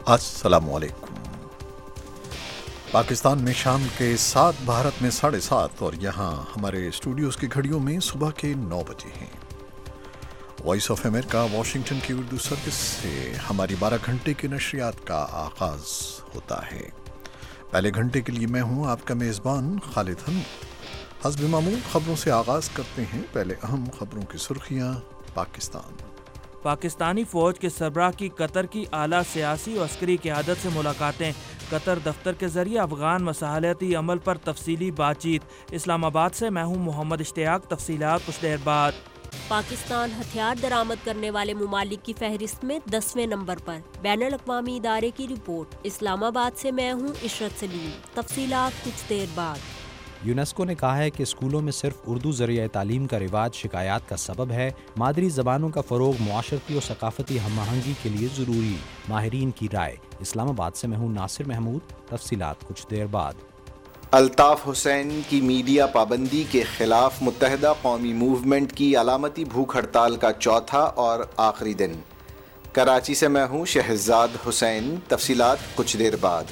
السلام علیکم۔ پاکستان میں شام کے 7، بھارت میں 7:30 اور یہاں ہمارے اسٹوڈیوز کی گھڑیوں میں صبح کے 9 بجے ہیں۔ وائس آف امریکہ واشنگٹن کی اردو سروس سے ہماری 12 گھنٹے کی نشریات کا آغاز ہوتا ہے۔ پہلے گھنٹے کے لیے میں ہوں آپ کا میزبان خالد حنون۔ حسب معمول خبروں سے آغاز کرتے ہیں۔ پہلے اہم خبروں کی سرخیاں۔ پاکستانی فوج کے سربراہ کی قطر کی اعلیٰ سیاسی و عسکری قیادت سے ملاقاتیں۔ قطر دفتر کے ذریعے افغان مصالحتی عمل پر تفصیلی بات چیت۔ اسلام آباد سے میں ہوں محمد اشتیاق۔ تفصیلات کچھ دیر بعد۔ پاکستان ہتھیار درآمد کرنے والے ممالک کی فہرست میں 10ویں نمبر پر، بین الاقوامی ادارے کی رپورٹ۔ اسلام آباد سے میں ہوں عشرت سلیم۔ تفصیلات کچھ دیر بعد۔ یونیسکو نے کہا ہے کہ اسکولوں میں صرف اردو ذریعہ تعلیم کا رواج شکایات کا سبب ہے۔ مادری زبانوں کا فروغ معاشرتی اور ثقافتی ہم آہنگی کے لیے ضروری، ماہرین کی رائے۔ اسلام آباد سے میں ہوں ناصر محمود۔ تفصیلات کچھ دیر بعد۔ الطاف حسین کی میڈیا پابندی کے خلاف متحدہ قومی موومنٹ کی علامتی بھوک ہڑتال کا چوتھا اور آخری دن۔ کراچی سے میں ہوں شہزاد حسین۔ تفصیلات کچھ دیر بعد۔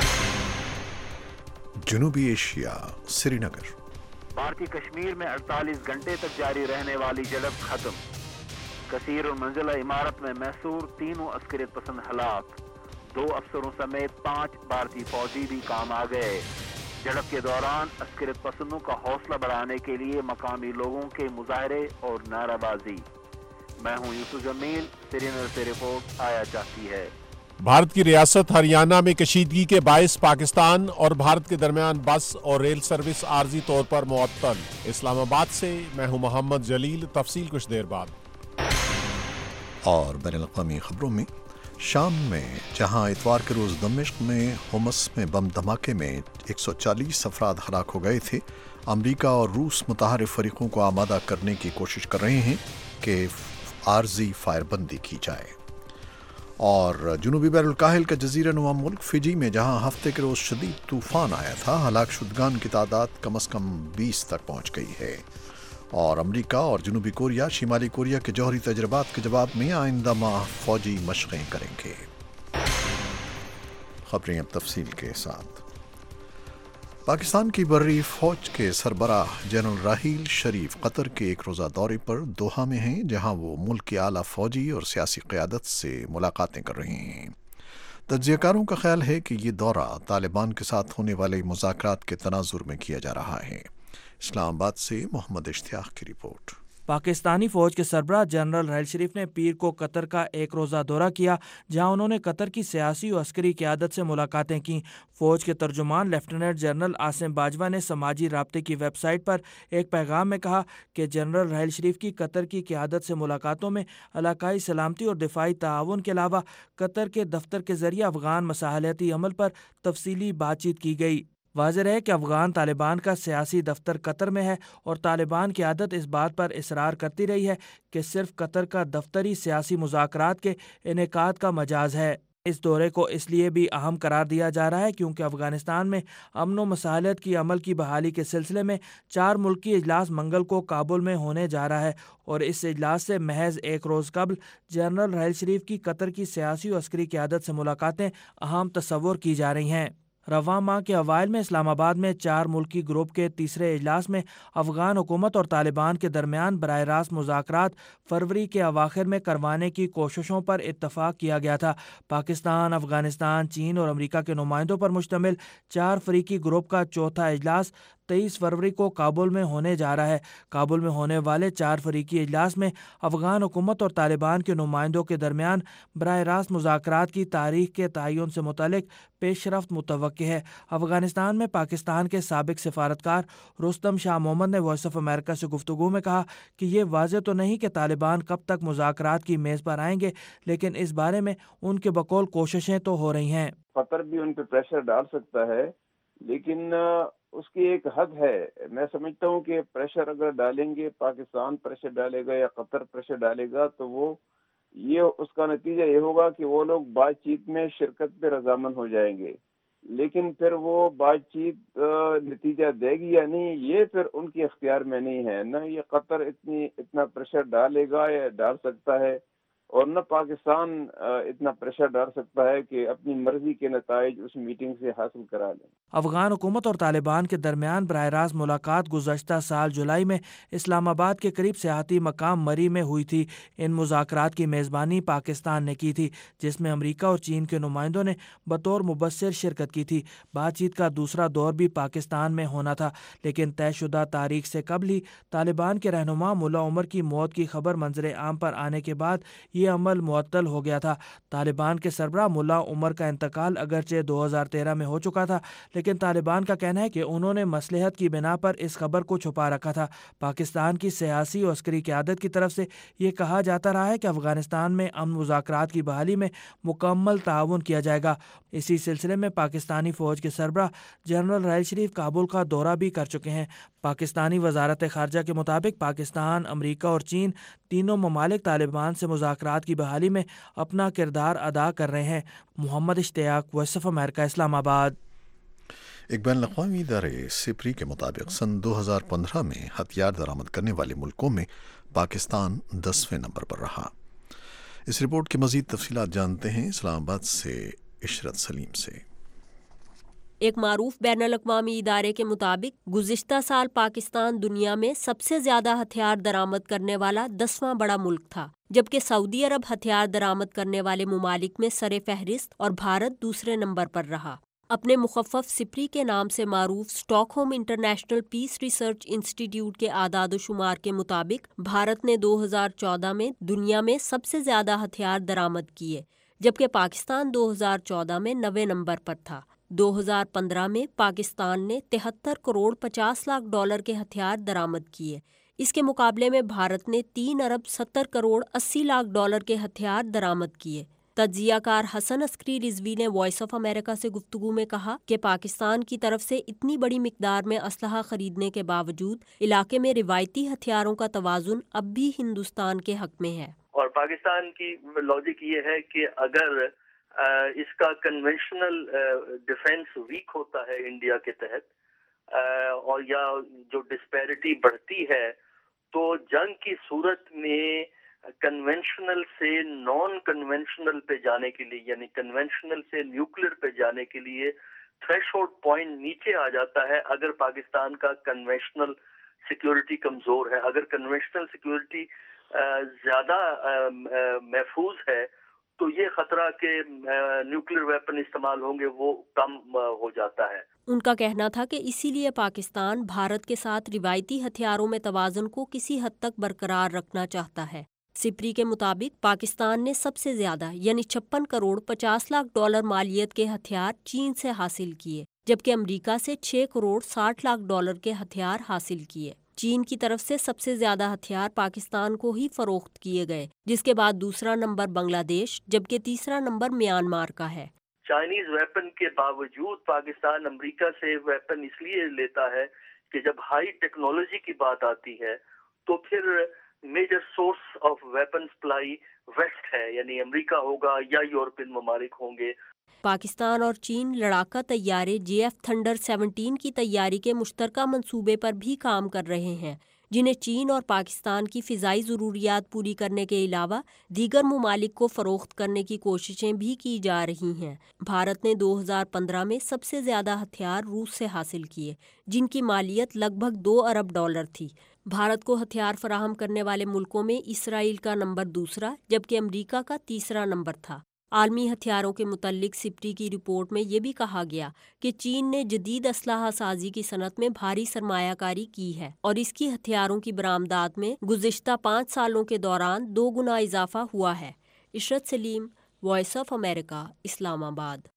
جنوبی ایشیا، سری نگر۔ بھارتی کشمیر میں 48 گھنٹے تک جاری رہنے والی جھڑپ ختم۔ کثیر المنزلہ عمارت میں محصور تینوں عسکریت پسند ہلاک۔ 2 افسروں سمیت 5 بھارتی فوجی بھی کام آ گئے۔ جھڑپ کے دوران عسکریت پسندوں کا حوصلہ بڑھانے کے لیے مقامی لوگوں کے مظاہرے اور نعرہ بازی۔ میں ہوں یوسف جمیل۔ سری نگر سے رپورٹ آیا چاہتی ہے۔ بھارت کی ریاست ہریانہ میں کشیدگی کے باعث پاکستان اور بھارت کے درمیان بس اور ریل سروس عارضی طور پر معطل۔ اسلام آباد سے میں ہوں محمد جلیل۔ تفصیل کچھ دیر بعد۔ اور بین الاقوامی خبروں میں، شام میں جہاں اتوار کے روز دمشق میں حمص میں بم دھماکے میں 140 افراد ہلاک ہو گئے تھے، امریکہ اور روس متحارب فریقوں کو آمادہ کرنے کی کوشش کر رہے ہیں کہ عارضی فائر بندی کی جائے۔ اور جنوبی بحر الکاہل کا جزیرہ نما ملک فجی میں جہاں ہفتے کے روز شدید طوفان آیا تھا، ہلاک شدگان کی تعداد کم از کم 20 تک پہنچ گئی ہے۔ اور امریکہ اور جنوبی کوریا شمالی کوریا کے جوہری تجربات کے جواب میں آئندہ ماہ فوجی مشقیں کریں گے۔ خبریں اب تفصیل کے ساتھ۔ پاکستان کی بحری فوج کے سربراہ جنرل راحیل شریف قطر کے ایک روزہ دورے پر دوحہ میں ہیں، جہاں وہ ملک کی اعلیٰ فوجی اور سیاسی قیادت سے ملاقاتیں کر رہے ہیں۔ تجزیہ کاروں کا خیال ہے کہ یہ دورہ طالبان کے ساتھ ہونے والے مذاکرات کے تناظر میں کیا جا رہا ہے۔ اسلام آباد سے محمد اشتیاق کی رپورٹ۔ پاکستانی فوج کے سربراہ جنرل راحیل شریف نے پیر کو قطر کا ایک روزہ دورہ کیا، جہاں انہوں نے قطر کی سیاسی و عسکری قیادت سے ملاقاتیں کیں۔ فوج کے ترجمان لیفٹیننٹ جنرل عاصم باجوہ نے سماجی رابطے کی ویب سائٹ پر ایک پیغام میں کہا کہ جنرل راحیل شریف کی قطر کی قیادت سے ملاقاتوں میں علاقائی سلامتی اور دفاعی تعاون کے علاوہ قطر کے دفتر کے ذریعے افغان مصالحتی عمل پر تفصیلی بات چیت کی گئی۔ واضح ہے کہ افغان طالبان کا سیاسی دفتر قطر میں ہے اور طالبان قیادت اس بات پر اصرار کرتی رہی ہے کہ صرف قطر کا دفتری سیاسی مذاکرات کے انعقاد کا مجاز ہے۔ اس دورے کو اس لیے بھی اہم قرار دیا جا رہا ہے کیونکہ افغانستان میں امن و مصالحت کی عمل کی بحالی کے سلسلے میں 4 ملکی اجلاس منگل کو کابل میں ہونے جا رہا ہے، اور اس اجلاس سے محض ایک روز قبل جنرل راحیل شریف کی قطر کی سیاسی و عسکری قیادت سے ملاقاتیں اہم تصور کی جا رہی ہیں۔ رواں ماہ کے اوائل میں اسلام آباد میں 4 ملکی گروپ کے تیسرے اجلاس میں افغان حکومت اور طالبان کے درمیان براہ راست مذاکرات فروری کے اواخر میں کروانے کی کوششوں پر اتفاق کیا گیا تھا۔ پاکستان، افغانستان، چین اور امریکہ کے نمائندوں پر مشتمل 4 فریقی گروپ کا چوتھا اجلاس 23 فروری کو کابل میں ہونے جا رہا ہے۔ کابل میں ہونے والے 4 فریقی اجلاس میں افغان حکومت اور طالبان کے نمائندوں کے درمیان براہ راست مذاکرات کی تاریخ کے تعین سے متعلق پیش رفت متوقع ہے۔ افغانستان میں پاکستان کے سابق سفارتکار رستم شاہ محمد نے وائس آف امریکہ سے گفتگو میں کہا کہ یہ واضح تو نہیں کہ طالبان کب تک مذاکرات کی میز پر آئیں گے، لیکن اس بارے میں ان کے بقول کوششیں تو ہو رہی ہیں۔ قطر بھی ان پہ پریشر ڈال سکتا ہے، لیکن اس کی ایک حد ہے۔ میں سمجھتا ہوں کہ پریشر اگر ڈالیں گے، پاکستان پریشر ڈالے گا یا قطر پریشر ڈالے گا، تو وہ اس کا نتیجہ یہ ہوگا کہ وہ لوگ بات چیت میں شرکت پہ رضامند ہو جائیں گے، لیکن پھر وہ بات چیت نتیجہ دے گی یا نہیں، یہ پھر ان کے اختیار میں نہیں ہے۔ نہ یہ قطر اتنا پریشر ڈالے گا یا ڈال سکتا ہے، اور نہ پاکستان اتنا پریشر ڈال سکتا ہے کہ اپنی مرضی کے نتائج اس میٹنگ سے حاصل کرا لیں۔ افغان حکومت اور طالبان کے درمیان براہ راست ملاقات گزشتہ سال جولائی میں اسلام آباد کے قریب سیاحتی مقام مری میں ہوئی تھی۔ ان مذاکرات کی میزبانی پاکستان نے کی تھی، جس میں امریکہ اور چین کے نمائندوں نے بطور مبصر شرکت کی تھی۔ بات چیت کا دوسرا دور بھی پاکستان میں ہونا تھا، لیکن طے شدہ تاریخ سے قبل ہی طالبان کے رہنما ملا عمر کی موت کی خبر منظر عام پر آنے کے بعد یہ عمل معطل ہو گیا تھا۔ طالبان کے سربراہ ملا عمر کا انتقال اگرچہ 2013 میں ہو چکا تھا، لیکن طالبان کا کہنا ہے کہ انہوں نے مصلحت کی بنا پر اس خبر کو چھپا رکھا تھا۔ پاکستان کی سیاسی اور عسکری قیادت کی طرف سے یہ کہا جاتا رہا ہے کہ افغانستان میں امن مذاکرات کی بحالی میں مکمل تعاون کیا جائے گا۔ اسی سلسلے میں پاکستانی فوج کے سربراہ جنرل راحیل شریف کابل کا دورہ بھی کر چکے ہیں۔ پاکستانی وزارت خارجہ کے مطابق پاکستان، امریکہ اور چین تینوں ممالک طالبان سے مذاکرات کی بحالی میں اپنا کردار ادا کر رہے ہیں۔ محمد اشتیاق، وائس آف امریکہ، اسلام آباد۔ ایک بین الاقوامی ادارے سپری کے مطابق سن 2015 میں ہتھیار درآمد کرنے والے ملکوں میں پاکستان 10ویں نمبر پر رہا۔ اس رپورٹ کی مزید تفصیلات جانتے ہیں اسلام آباد سے عشرت سلیم سے۔ ایک معروف بین الاقوامی ادارے کے مطابق گزشتہ سال پاکستان دنیا میں سب سے زیادہ ہتھیار درآمد کرنے والا 10واں بڑا ملک تھا، جبکہ سعودی عرب ہتھیار درآمد کرنے والے ممالک میں سر فہرست اور بھارت دوسرے نمبر پر رہا۔ اپنے مخفف سپری کے نام سے معروف Stockholm international peace research institute کے اعداد و شمار کے مطابق بھارت نے 2014 میں دنیا میں سب سے زیادہ ہتھیار درآمد کیے، جبکہ پاکستان 2014 میں 9ویں نمبر پر تھا۔ 2015 میں پاکستان نے 73 کروڑ 50 لاکھ ڈالر کے ہتھیار درآمد کیے۔ اس کے مقابلے میں بھارت نے 3 ارب 70 کروڑ 80 لاکھ ڈالر کے ہتھیار درآمد کیے۔ تجزیہ کار حسن عسکری رضوی نے وائس آف امریکہ سے گفتگو میں کہا کہ پاکستان کی طرف سے اتنی بڑی مقدار میں اسلحہ خریدنے کے باوجود علاقے میں روایتی ہتھیاروں کا توازن اب بھی ہندوستان کے حق میں ہے۔ اور پاکستان کی لاجک یہ ہے کہ اگر اس کا کنونشنل ڈیفنس ویک ہوتا ہے انڈیا کے تحت اور یا جو ڈسپیرٹی بڑھتی ہے تو جنگ کی صورت میں کنونشنل سے نان کنونشنل پہ جانے کے لیے، یعنی کنونشنل سے نیوکلیر پہ جانے کے لیے تھریش ہولڈ پوائنٹ نیچے آ جاتا ہے اگر پاکستان کا کنونشنل سیکیورٹی کمزور ہے۔ اگر کنونشنل سیکیورٹی زیادہ محفوظ ہے تو یہ خطرہ کہ نیوکلیر ویپن استعمال ہوں گے وہ کم ہو جاتا ہے۔ ان کا کہنا تھا کہ اسی لیے پاکستان بھارت کے ساتھ روایتی ہتھیاروں میں توازن کو کسی حد تک برقرار رکھنا چاہتا ہے۔ سپری کے مطابق پاکستان نے سب سے زیادہ یعنی 56 کروڑ 50 لاکھ ڈالر مالیت کے ہتھیار چین سے حاصل کیے، جبکہ امریکہ سے 6 کروڑ 60 لاکھ ڈالر کے ہتھیار حاصل کیے۔ چین کی طرف سے سب سے زیادہ ہتھیار پاکستان کو ہی فروخت کیے گئے، جس کے بعد دوسرا نمبر بنگلہ دیش جبکہ تیسرا نمبر میانمار کا ہے۔ چائنیز ویپن کے باوجود پاکستان امریکہ سے ویپن اس لیے لیتا ہے کہ جب ہائی ٹیکنالوجی کی بات آتی ہے تو پھر major source of weapon supply west ہے، یعنی امریکہ ہوگا یا یورپین ممالک ہوں گے۔ پاکستان اور چین لڑاکا طیارے JF تھنڈر 17 کی تیاری کے مشترکہ منصوبے پر بھی کام کر رہے ہیں، جنہیں چین اور پاکستان کی فضائی ضروریات پوری کرنے کے علاوہ دیگر ممالک کو فروخت کرنے کی کوششیں بھی کی جا رہی ہیں۔ بھارت نے 2015 میں سب سے زیادہ ہتھیار روس سے حاصل کیے، جن کی مالیت لگ بھگ 2 ارب ڈالر تھی۔ بھارت کو ہتھیار فراہم کرنے والے ملکوں میں اسرائیل کا نمبر دوسرا جبکہ امریکہ کا تیسرا نمبر تھا۔ عالمی ہتھیاروں کے متعلق سپری کی رپورٹ میں یہ بھی کہا گیا کہ چین نے جدید اسلحہ سازی کی صنعت میں بھاری سرمایہ کاری کی ہے اور اس کی ہتھیاروں کی برآمدات میں گزشتہ 5 سالوں کے دوران 2 گنا اضافہ ہوا ہے۔ عشرت سلیم، وائس آف امریکہ، اسلام آباد۔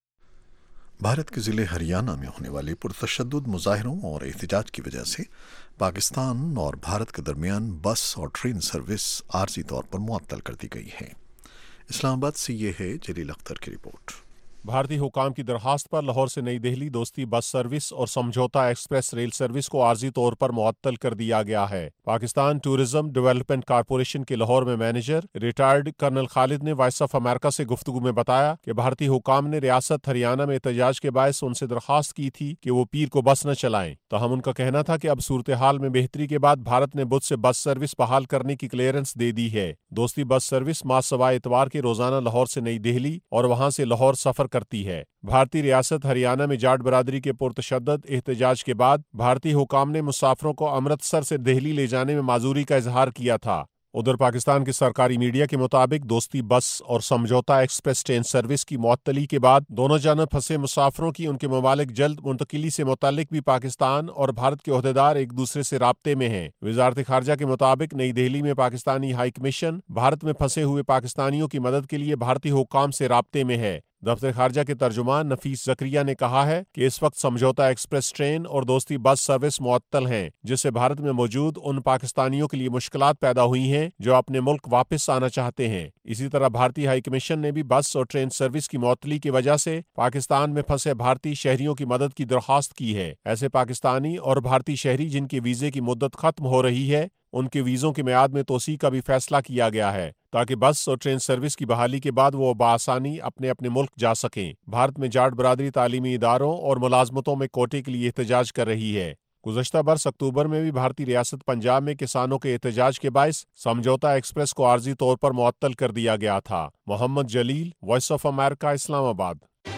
بھارت کے ضلع ہریانہ میں ہونے والے پرتشدد مظاہروں اور احتجاج کی وجہ سے پاکستان اور بھارت کے درمیان بس اور ٹرین سروس عارضی طور پر معطل کر دی گئی ہے۔ اسلام آباد سے یہ ہے جلیل اختر کی رپورٹ۔ بھارتی حکام کی درخواست پر لاہور سے نئی دہلی دوستی بس سروس اور سمجھوتا ایکسپریس ریل سروس کو عارضی طور پر معطل کر دیا گیا ہے۔ پاکستان ٹورزم ڈیولپمنٹ کارپوریشن کے لاہور میں مینیجر ریٹائرڈ کرنل خالد نے وائس آف امریکہ سے گفتگو میں بتایا کہ بھارتی حکام نے ریاست ہریانہ میں احتجاج کے باعث ان سے درخواست کی تھی کہ وہ پیر کو بس نہ چلائیں، تاہم ان کا کہنا تھا کہ اب صورتحال میں بہتری کے بعد بھارت نے بدھ سے بس سروس بحال کرنے کی کلیئرنس دے دی ہے۔ دوستی بس سروس ماہ سوائے اتوار کے روزانہ لاہور سے نئی دہلی اور وہاں سے لاہور سفر کرتی ہے۔ بھارتی ریاست ہریانہ میں جاٹ برادری کے پرتشدد احتجاج کے بعد بھارتی حکام نے مسافروں کو امرتسر سے دہلی لے جانے میں معذوری کا اظہار کیا تھا۔ ادھر پاکستان کی سرکاری میڈیا کے مطابق دوستی بس اور سمجھوتا ایکسپریس ٹرین سروس کی معطلی کے بعد دونوں جانب پھنسے مسافروں کی ان کے ممالک جلد منتقلی سے متعلق بھی پاکستان اور بھارت کے عہدیدار ایک دوسرے سے رابطے میں ہیں۔ وزارت خارجہ کے مطابق نئی دہلی میں پاکستانی ہائی کمیشن بھارت میں پھنسے ہوئے پاکستانیوں کی مدد کے لیے بھارتی حکام سے رابطے میں ہے۔ دفتر خارجہ کے ترجمان نفیس زکریا نے کہا ہے کہ اس وقت سمجھوتا ایکسپریس ٹرین اور دوستی بس سروس معطل ہیں، جس سے بھارت میں موجود ان پاکستانیوں کے لیے مشکلات پیدا ہوئی ہیں جو اپنے ملک واپس آنا چاہتے ہیں۔ اسی طرح بھارتی ہائی کمیشن نے بھی بس اور ٹرین سروس کی معطلی کی وجہ سے پاکستان میں پھنسے بھارتی شہریوں کی مدد کی درخواست کی ہے۔ ایسے پاکستانی اور بھارتی شہری جن کے ویزے کی مدت ختم ہو رہی ہے، ان کے ویزوں کی میعاد میں توسیع کا بھی فیصلہ کیا گیا ہے تاکہ بس اور ٹرین سروس کی بحالی کے بعد وہ بآسانی اپنے اپنے ملک جا سکیں۔ بھارت میں جاٹ برادری تعلیمی اداروں اور ملازمتوں میں کوٹے کے لیے احتجاج کر رہی ہے۔ گزشتہ برس اکتوبر میں بھی بھارتی ریاست پنجاب میں کسانوں کے احتجاج کے باعث سمجھوتا ایکسپریس کو عارضی طور پر معطل کر دیا گیا تھا۔ محمد جلیل، وائس آف امریکہ، اسلام آباد۔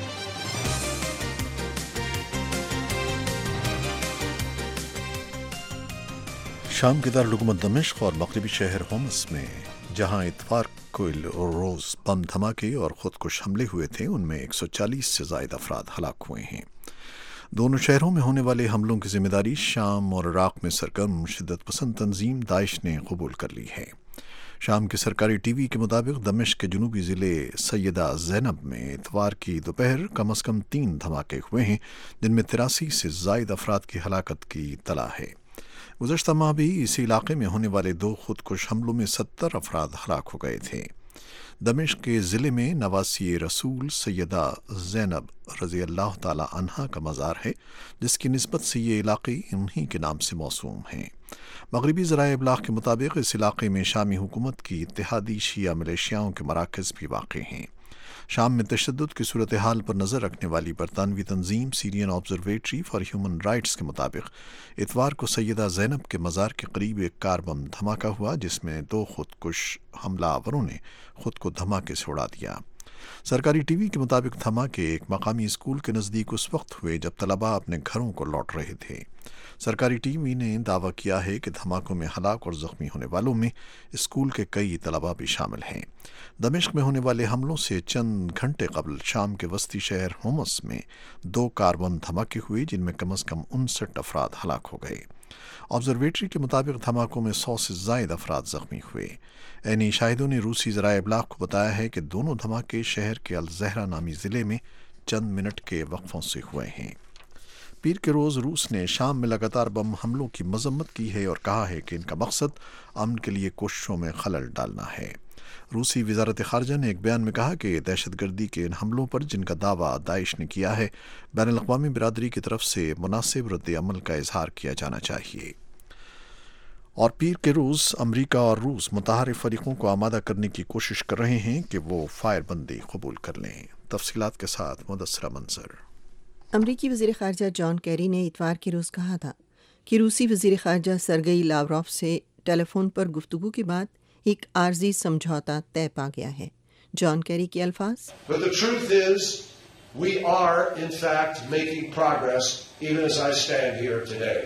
شام کے دارالحکومت دمشق اور مغربی شہر ہومس میں جہاں اتوار کو روز بم دھماکے اور خودکش حملے ہوئے تھے، ان میں 140 سے زائد افراد ہلاک ہوئے ہیں۔ دونوں شہروں میں ہونے والے حملوں کی ذمہ داری شام اور عراق میں سرگرم شدت پسند تنظیم داعش نے قبول کر لی ہے۔ شام کے سرکاری ٹی وی کے مطابق دمشق کے جنوبی ضلع سیدہ زینب میں اتوار کی دوپہر کم از کم 3 دھماکے ہوئے ہیں، جن میں 83 سے زائد افراد کی ہلاکت کی اطلاع ہے۔ گزشتہ ماہ بھی اسی علاقے میں ہونے والے 2 خودکش حملوں میں 70 افراد ہلاک ہو گئے تھے۔ دمشق کے ضلع میں نواسی رسول سیدہ زینب رضی اللہ تعالی عنہا کا مزار ہے، جس کی نسبت سے یہ علاقے انہی کے نام سے موسوم ہیں۔ مغربی ذرائع ابلاغ کے مطابق اس علاقے میں شامی حکومت کی اتحادی شیعہ ملیشیاؤں کے مراکز بھی واقع ہیں۔ شام میں تشدد کی صورتحال پر نظر رکھنے والی برطانوی تنظیم Syrian observatory for human rights کے مطابق اتوار کو سیدہ زینب کے مزار کے قریب ایک کار بم دھماکہ ہوا، جس میں 2 خودکش حملہ آوروں نے خود کو دھماکے سے اڑا دیا۔ سرکاری ٹی وی کے مطابق دھماکے ایک مقامی اسکول کے نزدیک اس وقت ہوئے جب طلباء اپنے گھروں کو لوٹ رہے تھے۔ سرکاری ٹی وی نے دعویٰ کیا ہے کہ دھماکوں میں ہلاک اور زخمی ہونے والوں میں اسکول کے کئی طلباء بھی شامل ہیں۔ دمشق میں ہونے والے حملوں سے چند گھنٹے قبل شام کے وسطی شہر ہومس میں 2 کار بم دھماکے ہوئے، جن میں کم از کم 59 افراد ہلاک ہو گئے۔ آبزرویٹری کے مطابق دھماکوں میں 100 سے زائد افراد زخمی ہوئے۔ عینی شاہدوں نے روسی ذرائع ابلاغ کو بتایا ہے کہ دونوں دھماکے شہر کے الزہرا نامی ضلع میں چند منٹ کے وقفوں سے ہوئے ہیں۔ پیر کے روز روس نے شام میں لگاتار بم حملوں کی مذمت کی ہے اور کہا ہے کہ ان کا مقصد امن کے لیے کوششوں میں خلل ڈالنا ہے۔ روسی وزارت خارجہ نے ایک بیان میں کہا کہ دہشت گردی کے ان حملوں پر جن کا دعویٰ داعش نے کیا ہے، بین الاقوامی برادری کی طرف سے مناسب رد عمل کا اظہار کیا جانا چاہیے۔ اور پیر کے روز امریکہ اور روس متحارب فریقوں کو آمادہ کرنے کی کوشش کر رہے ہیں کہ وہ فائر بندی قبول کر لیں۔ تفصیلات کے ساتھ مدثرہ منصر۔ امریکی وزیر خارجہ جان کیری نے اتوار کے روز کہا تھا کہ روسی وزیر خارجہ سرگئی لاوروف سے ٹیلی فون پر گفتگو کے بعد ایک عارضی سمجھوتا طے پا گیا ہے۔ جان کیری کے الفاظ: But the truth is, we are in fact making progress even as I stand here today.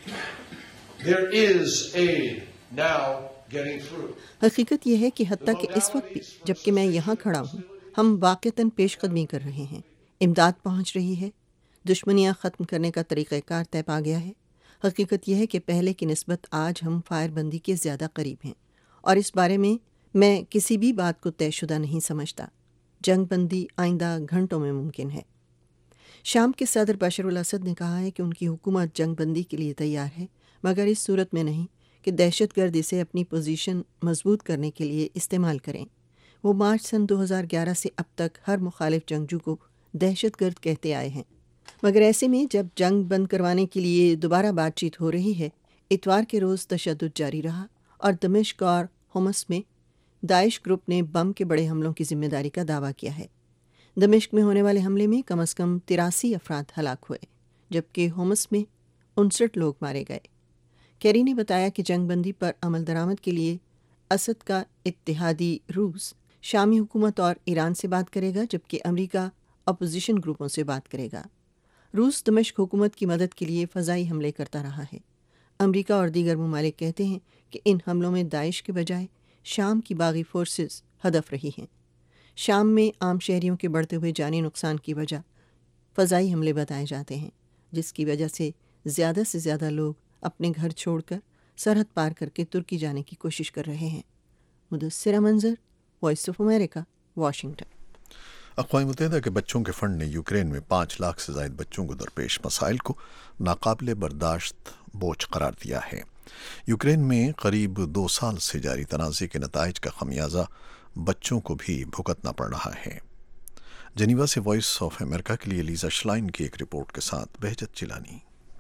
There is aid now getting through. حقیقت یہ ہے کہ حتیٰ کہ اس وقت بھی جبکہ میں یہاں کھڑا ہوں، ہم واقعتاً پیش قدمی کر رہے ہیں، امداد پہنچ رہی ہے، دشمنیاں ختم کرنے کا طریقہ کار طے پا گیا ہے۔ حقیقت یہ ہے کہ پہلے کی نسبت آج ہم فائر بندی کے زیادہ قریب ہیں، اور اس بارے میں کسی بھی بات کو طے شدہ نہیں سمجھتا۔ جنگ بندی آئندہ گھنٹوں میں ممکن ہے۔ شام کے صدر بشار الاسد نے کہا ہے کہ ان کی حکومت جنگ بندی کے لیے تیار ہے، مگر اس صورت میں نہیں کہ دہشت گرد اسے اپنی پوزیشن مضبوط کرنے کے لیے استعمال کریں۔ وہ مارچ سن 2011 سے اب تک ہر مخالف جنگجو کو دہشت گرد کہتے آئے ہیں، مگر ایسے میں جب جنگ بند کروانے کے لیے دوبارہ بات چیت ہو رہی ہے، اتوار کے روز تشدد جاری رہا اور دمشق اور حمص میں داعش گروپ نے بم کے بڑے حملوں کی ذمہ داری کا دعویٰ کیا ہے۔ دمشق میں ہونے والے حملے میں کم از کم 83 افراد ہلاک ہوئے، جبکہ حمص میں 59 لوگ مارے گئے۔ کیری نے بتایا کہ جنگ بندی پر عمل درآمد کے لیے اسد کا اتحادی روس شامی حکومت اور ایران سے بات کرے گا، جبکہ امریکہ اپوزیشن گروپوں سے بات کرے گا۔ روس دمشق حکومت کی مدد کے لیے فضائی حملے کرتا رہا ہے۔ امریکہ اور دیگر ممالک کہتے ہیں کہ ان حملوں میں داعش کے بجائے شام کی باغی فورسز ہدف رہی ہیں۔ شام میں عام شہریوں کے بڑھتے ہوئے جانی نقصان کی وجہ فضائی حملے بتائے جاتے ہیں، جس کی وجہ سے زیادہ لوگ اپنے گھر چھوڑ کر سرحد پار کر کے ترکی جانے کی کوشش کر رہے ہیں۔ مدثرہ Manzar, voice of America, Washington. اقوام متحدہ کے بچوں کے فنڈ نے یوکرین میں 5 لاکھ سے زائد بچوں کو درپیش مسائل کو ناقابل برداشت بوجھ قرار دیا ہے۔ یوکرین میں قریب 2 سال سے جاری تنازع کے نتائج کا خمیازہ بچوں کو بھی بھگتنا پڑ رہا ہے۔ جنیوا سے وائس آف امریکہ کے لیے لیزا شلائن کی ایک رپورٹ کے ساتھ بہجت چلانی۔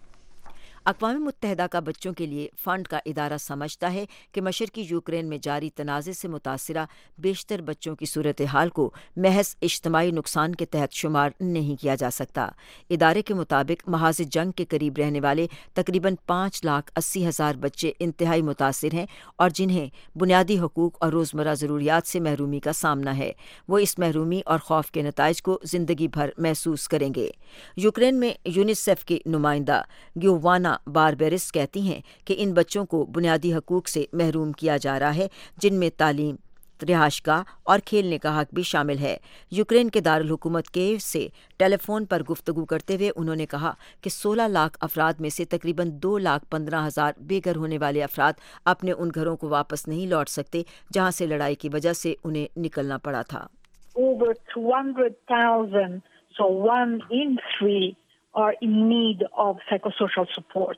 اقوام متحدہ کا بچوں کے لیے فنڈ کا ادارہ سمجھتا ہے کہ مشرقی یوکرین میں جاری تنازع سے متاثرہ بیشتر بچوں کی صورتحال کو محض اجتماعی نقصان کے تحت شمار نہیں کیا جا سکتا۔ ادارے کے مطابق محاذ جنگ کے قریب رہنے والے تقریباً 5,80,000 بچے انتہائی متاثر ہیں اور جنہیں بنیادی حقوق اور روزمرہ ضروریات سے محرومی کا سامنا ہے۔ وہ اس محرومی اور خوف کے نتائج کو زندگی بھر محسوس کریں گے۔ یوکرین میں یونیسیف کی نمائندہ گیوانا باربیرس کہتی ہیں کہ ان بچوں کو بنیادی حقوق سے محروم کیا جا رہا ہے، جن میں تعلیم، رہائش گاہ اور کھیلنے کا حق بھی شامل ہے۔ یوکرین کے دارالحکومت کیو سے ٹیلی فون پر گفتگو کرتے ہوئے انہوں نے کہا کہ 16 لاکھ افراد میں سے تقریباً 2,15,000 بے گھر ہونے والے افراد اپنے ان گھروں کو واپس نہیں لوٹ سکتے جہاں سے لڑائی کی وجہ سے انہیں نکلنا پڑا تھا۔ Over 200,000, so 1 in 3 are in need of psychosocial support.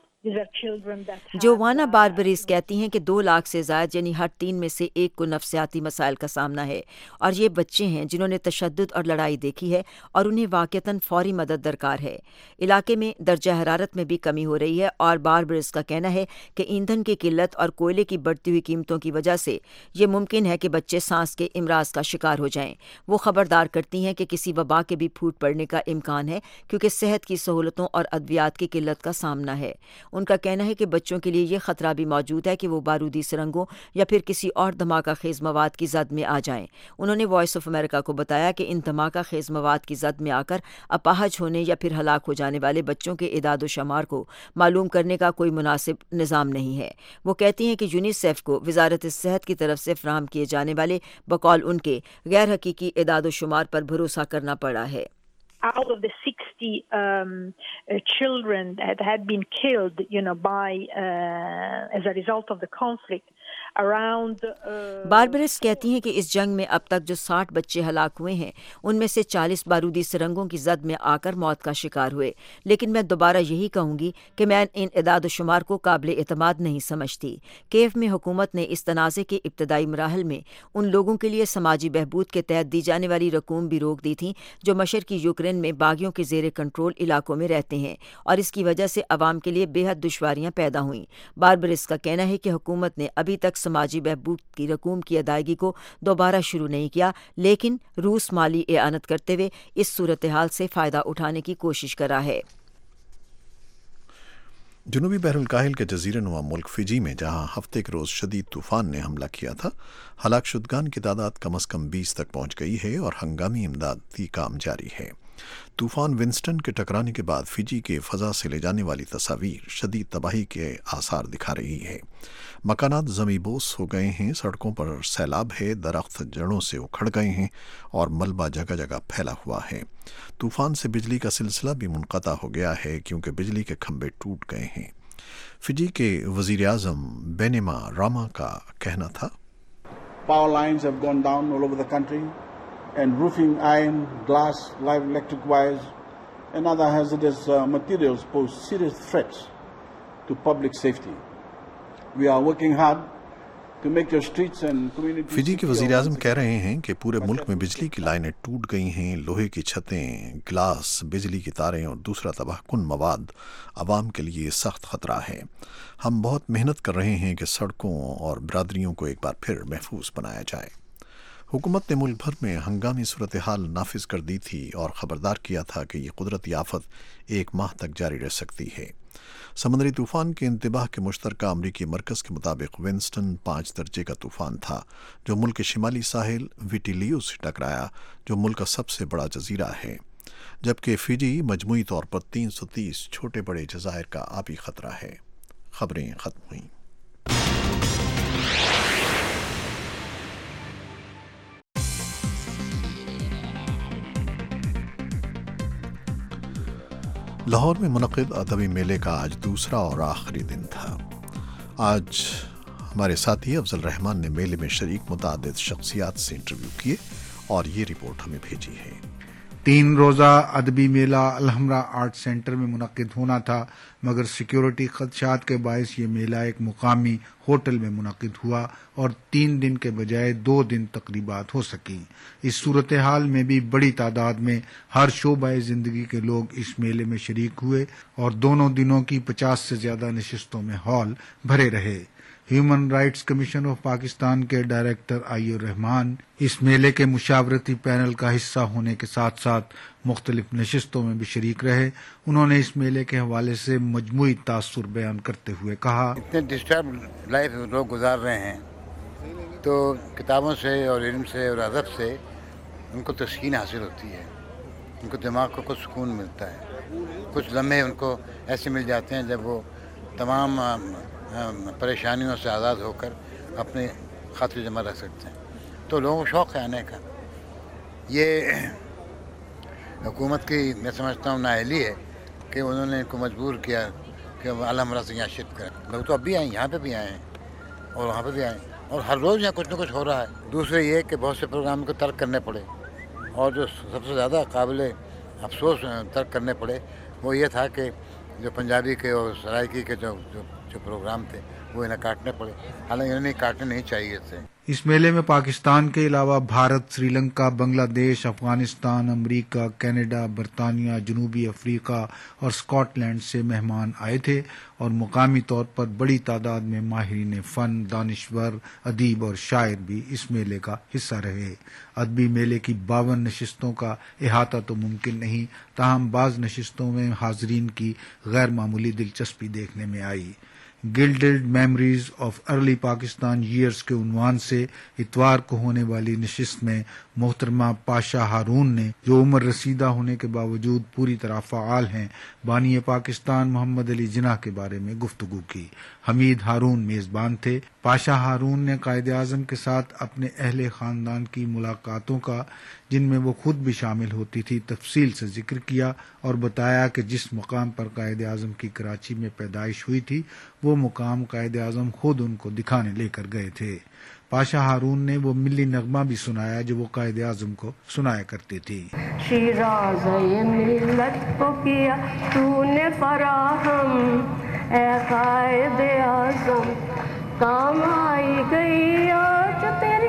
جوانا باربریس کہتی ہیں کہ 2 لاکھ سے زائد یعنی ہر 3 میں سے 1 کو نفسیاتی مسائل کا سامنا ہے، اور یہ بچے ہیں جنہوں نے تشدد اور لڑائی دیکھی ہے اور انہیں واقعتاً فوری مدد درکار ہے۔ علاقے میں درجہ حرارت میں بھی کمی ہو رہی ہے اور باربریس کا کہنا ہے کہ ایندھن کی قلت اور کوئلے کی بڑھتی ہوئی قیمتوں کی وجہ سے یہ ممکن ہے کہ بچے سانس کے امراض کا شکار ہو جائیں۔ وہ خبردار کرتی ہیں کہ کسی وبا کے بھی پھوٹ پڑنے کا امکان ہے کیونکہ صحت کی سہولتوں اور ادویات کی قلت کا سامنا ہے۔ ان کا کہنا ہے کہ بچوں کے لیے یہ خطرہ بھی موجود ہے کہ وہ بارودی سرنگوں یا پھر کسی اور دھماکہ خیز مواد کی زد میں آ جائیں۔ انہوں نے وائس آف امریکہ کو بتایا کہ ان دھماکہ خیز مواد کی زد میں آ کر اپاہج ہونے یا پھر ہلاک ہو جانے والے بچوں کے اعداد و شمار کو معلوم کرنے کا کوئی مناسب نظام نہیں ہے۔ وہ کہتی ہیں کہ یونیسیف کو وزارت صحت کی طرف سے فراہم کیے جانے والے بقول ان کے غیر حقیقی اعداد و شمار پر بھروسہ کرنا پڑا ہے۔ Out of the 60 children that had been killed, as a result of the conflict, around باربریس کہتی ہیں کہ اس جنگ میں اب تک جو 60 بچے ہلاک ہوئے ہیں ان میں سے 40 بارودی سرنگوں کی زد میں آ کر موت کا شکار ہوئے، لیکن میں دوبارہ یہی کہوں گی کہ میں ان اعداد و شمار کو قابل اعتماد نہیں سمجھتی۔ کیف میں حکومت نے اس تنازع کے ابتدائی مراحل میں ان لوگوں کے لیے سماجی بہبود کے تحت دی جانے والی رقوم بھی روک دی تھی جو مشرقی یوکرین میں باغیوں کے زیر کنٹرول علاقوں میں رہتے ہیں، اور اس کی وجہ سے عوام کے لیے بے حد دشواریاں پیدا ہوئیں۔ باربریس کا کہنا ہے کہ حکومت نے ابھی تک سماجی بہبود کی رقوم کی ادائیگی کو دوبارہ شروع نہیں کیا، لیکن روس مالی اعانت کرتے ہوئے اس صورتحال سے فائدہ اٹھانے کی کوشش کر رہا ہے۔ جنوبی بحر الکاہل کے جزیرہ نما ملک فجی میں جہاں ہفتے کے روز شدید طوفان نے حملہ کیا تھا، ہلاک شدگان کی تعداد کم از کم 20 تک پہنچ گئی ہے اور ہنگامی امدادی کام جاری ہے۔ طوفان ونسٹن کے ٹکرانے کے بعد فجی کے فضا سے لے جانے والی تصاویر شدید تباہی کے آثار دکھا رہی ہے۔ مکانات زمیں بوس ہو گئے ہیں، سڑکوں پر سیلاب ہے، درخت جڑوں سے اکھڑ گئے ہیں اور ملبہ جگہ جگہ پھیلا ہوا ہے۔ طوفان سے بجلی کا سلسلہ بھی منقطع ہو گیا ہے کیونکہ بجلی کے کھمبے ٹوٹ گئے ہیں۔ فجی کے وزیر اعظم بینیما راما کا کہنا تھا، Power lines have gone down all over the country, and roofing, iron, glass, live electric wires, and other hazardous materials pose serious threats to public safety. We are working hard to make your streets and communities. Fiji کے وزیر اعظم کہہ رہے ہیں کہ پورے ملک میں بجلی کی لائنیں ٹوٹ گئی ہیں، لوہے کی چھتیں، گلاس، بجلی کی تاریں اور دوسرا تباہ کن مواد عوام کے لیے سخت خطرہ ہے۔ ہم بہت محنت کر رہے ہیں کہ سڑکوں اور برادریوں کو ایک بار پھر محفوظ بنایا جائے۔ حکومت نے ملک بھر میں ہنگامی صورتحال نافذ کر دی تھی اور خبردار کیا تھا کہ یہ قدرتی آفت 1 ماہ تک جاری رہ سکتی ہے۔ سمندری طوفان کے انتباہ کے مشترکہ امریکی مرکز کے مطابق ونسٹن 5 درجے کا طوفان تھا جو ملک کے شمالی ساحل ویٹیلیو سے ٹکرایا، جو ملک کا سب سے بڑا جزیرہ ہے، جبکہ فجی مجموعی طور پر 330 چھوٹے بڑے جزائر کا آبی خطرہ ہے۔ خبریں ختم ہوئیں۔ لاہور میں منعقد ادبی میلے کا آج دوسرا اور آخری دن تھا۔ آج ہمارے ساتھی افضل رحمان نے میلے میں شریک متعدد شخصیات سے انٹرویو کیے اور یہ رپورٹ ہمیں بھیجی ہے۔ 3 روزہ ادبی میلہ الحمرا آرٹ سینٹر میں منعقد ہونا تھا، مگر سیکیورٹی خدشات کے باعث یہ میلہ ایک مقامی ہوٹل میں منعقد ہوا اور 3 دن کے بجائے 2 دن تقریبات ہو سکیں۔ اس صورتحال میں بھی بڑی تعداد میں ہر شعبۂ زندگی کے لوگ اس میلے میں شریک ہوئے اور دونوں دنوں کی 50 سے زیادہ نشستوں میں ہال بھرے رہے۔ Human rights commission of Pakistan کے ڈائریکٹر عائر رحمان اس میلے کے مشاورتی پینل کا حصہ ہونے کے ساتھ ساتھ مختلف نشستوں میں بھی شریک رہے۔ انہوں نے اس میلے کے حوالے سے مجموعی تاثر بیان کرتے ہوئے کہا، اتنے ڈسٹرب لائف لوگ گزار رہے ہیں تو کتابوں سے اور علم سے اور ادب سے ان کو تسکین حاصل ہوتی ہے، ان کو دماغ کو کچھ سکون ملتا ہے، کچھ لمحے ان کو ایسے مل جاتے ہیں جب وہ تمام پریشانیوں سے آزاد ہو کر اپنے خاطر جمع رکھ سکتے ہیں۔ تو لوگوں کو شوق ہے آنے کا۔ یہ حکومت کی میں سمجھتا ہوں نااہلی ہے کہ انہوں نے ان کو مجبور کیا کہ وہ الحمرا سے یہاں شفٹ کریں۔ لوگ تو اب بھی آئے، یہاں پہ بھی آئے ہیں اور وہاں پہ بھی آئے ہیں، اور ہر روز یہاں کچھ نہ کچھ ہو رہا ہے۔ دوسرے یہ کہ بہت سے پروگرام کو ترک کرنے پڑے، اور جو سب سے زیادہ قابل افسوس ترک کرنے پڑے وہ یہ تھا کہ جو پنجابی کے اور سرائکی کے جو پروگرام تھے وہ انہیں کاٹنے پڑے، حالانکہ انہیں کاٹنے نہیں چاہیے تھے۔ اس میلے میں پاکستان کے علاوہ بھارت، سری لنکا، بنگلہ دیش، افغانستان، امریکہ، کینیڈا، برطانیہ، جنوبی افریقہ اور اسکاٹ لینڈ سے مہمان آئے تھے اور مقامی طور پر بڑی تعداد میں ماہرین فن، دانشور، ادیب اور شاعر بھی اس میلے کا حصہ رہے۔ ادبی میلے کی 52 نشستوں کا احاطہ تو ممکن نہیں، تاہم بعض نشستوں میں حاضرین کی غیر معمولی دلچسپی دیکھنے میں آئی۔ Gilded memories of early Pakistan years کے عنوان سے اتوار کو ہونے والی نشست میں محترمہ پاشا ہارون نے، جو عمر رسیدہ ہونے کے باوجود پوری طرح فعال ہیں، بانی پاکستان محمد علی جناح کے بارے میں گفتگو کی۔ حمید ہارون میزبان تھے۔ پاشا ہارون نے قائد اعظم کے ساتھ اپنے اہل خاندان کی ملاقاتوں کا، جن میں وہ خود بھی شامل ہوتی تھی، تفصیل سے ذکر کیا اور بتایا کہ جس مقام پر قائد اعظم کی کراچی میں پیدائش ہوئی تھی وہ مقام قائد اعظم خود ان کو دکھانے لے کر گئے تھے۔ پاشا ہارون نے وہ ملی نغمہ بھی سنایا جو وہ قائد اعظم کو سنایا کرتی تھی۔ شیراز ملت کو کیا تو نے فراہم، اے قائد اعظم کام آئی گئی آج تیری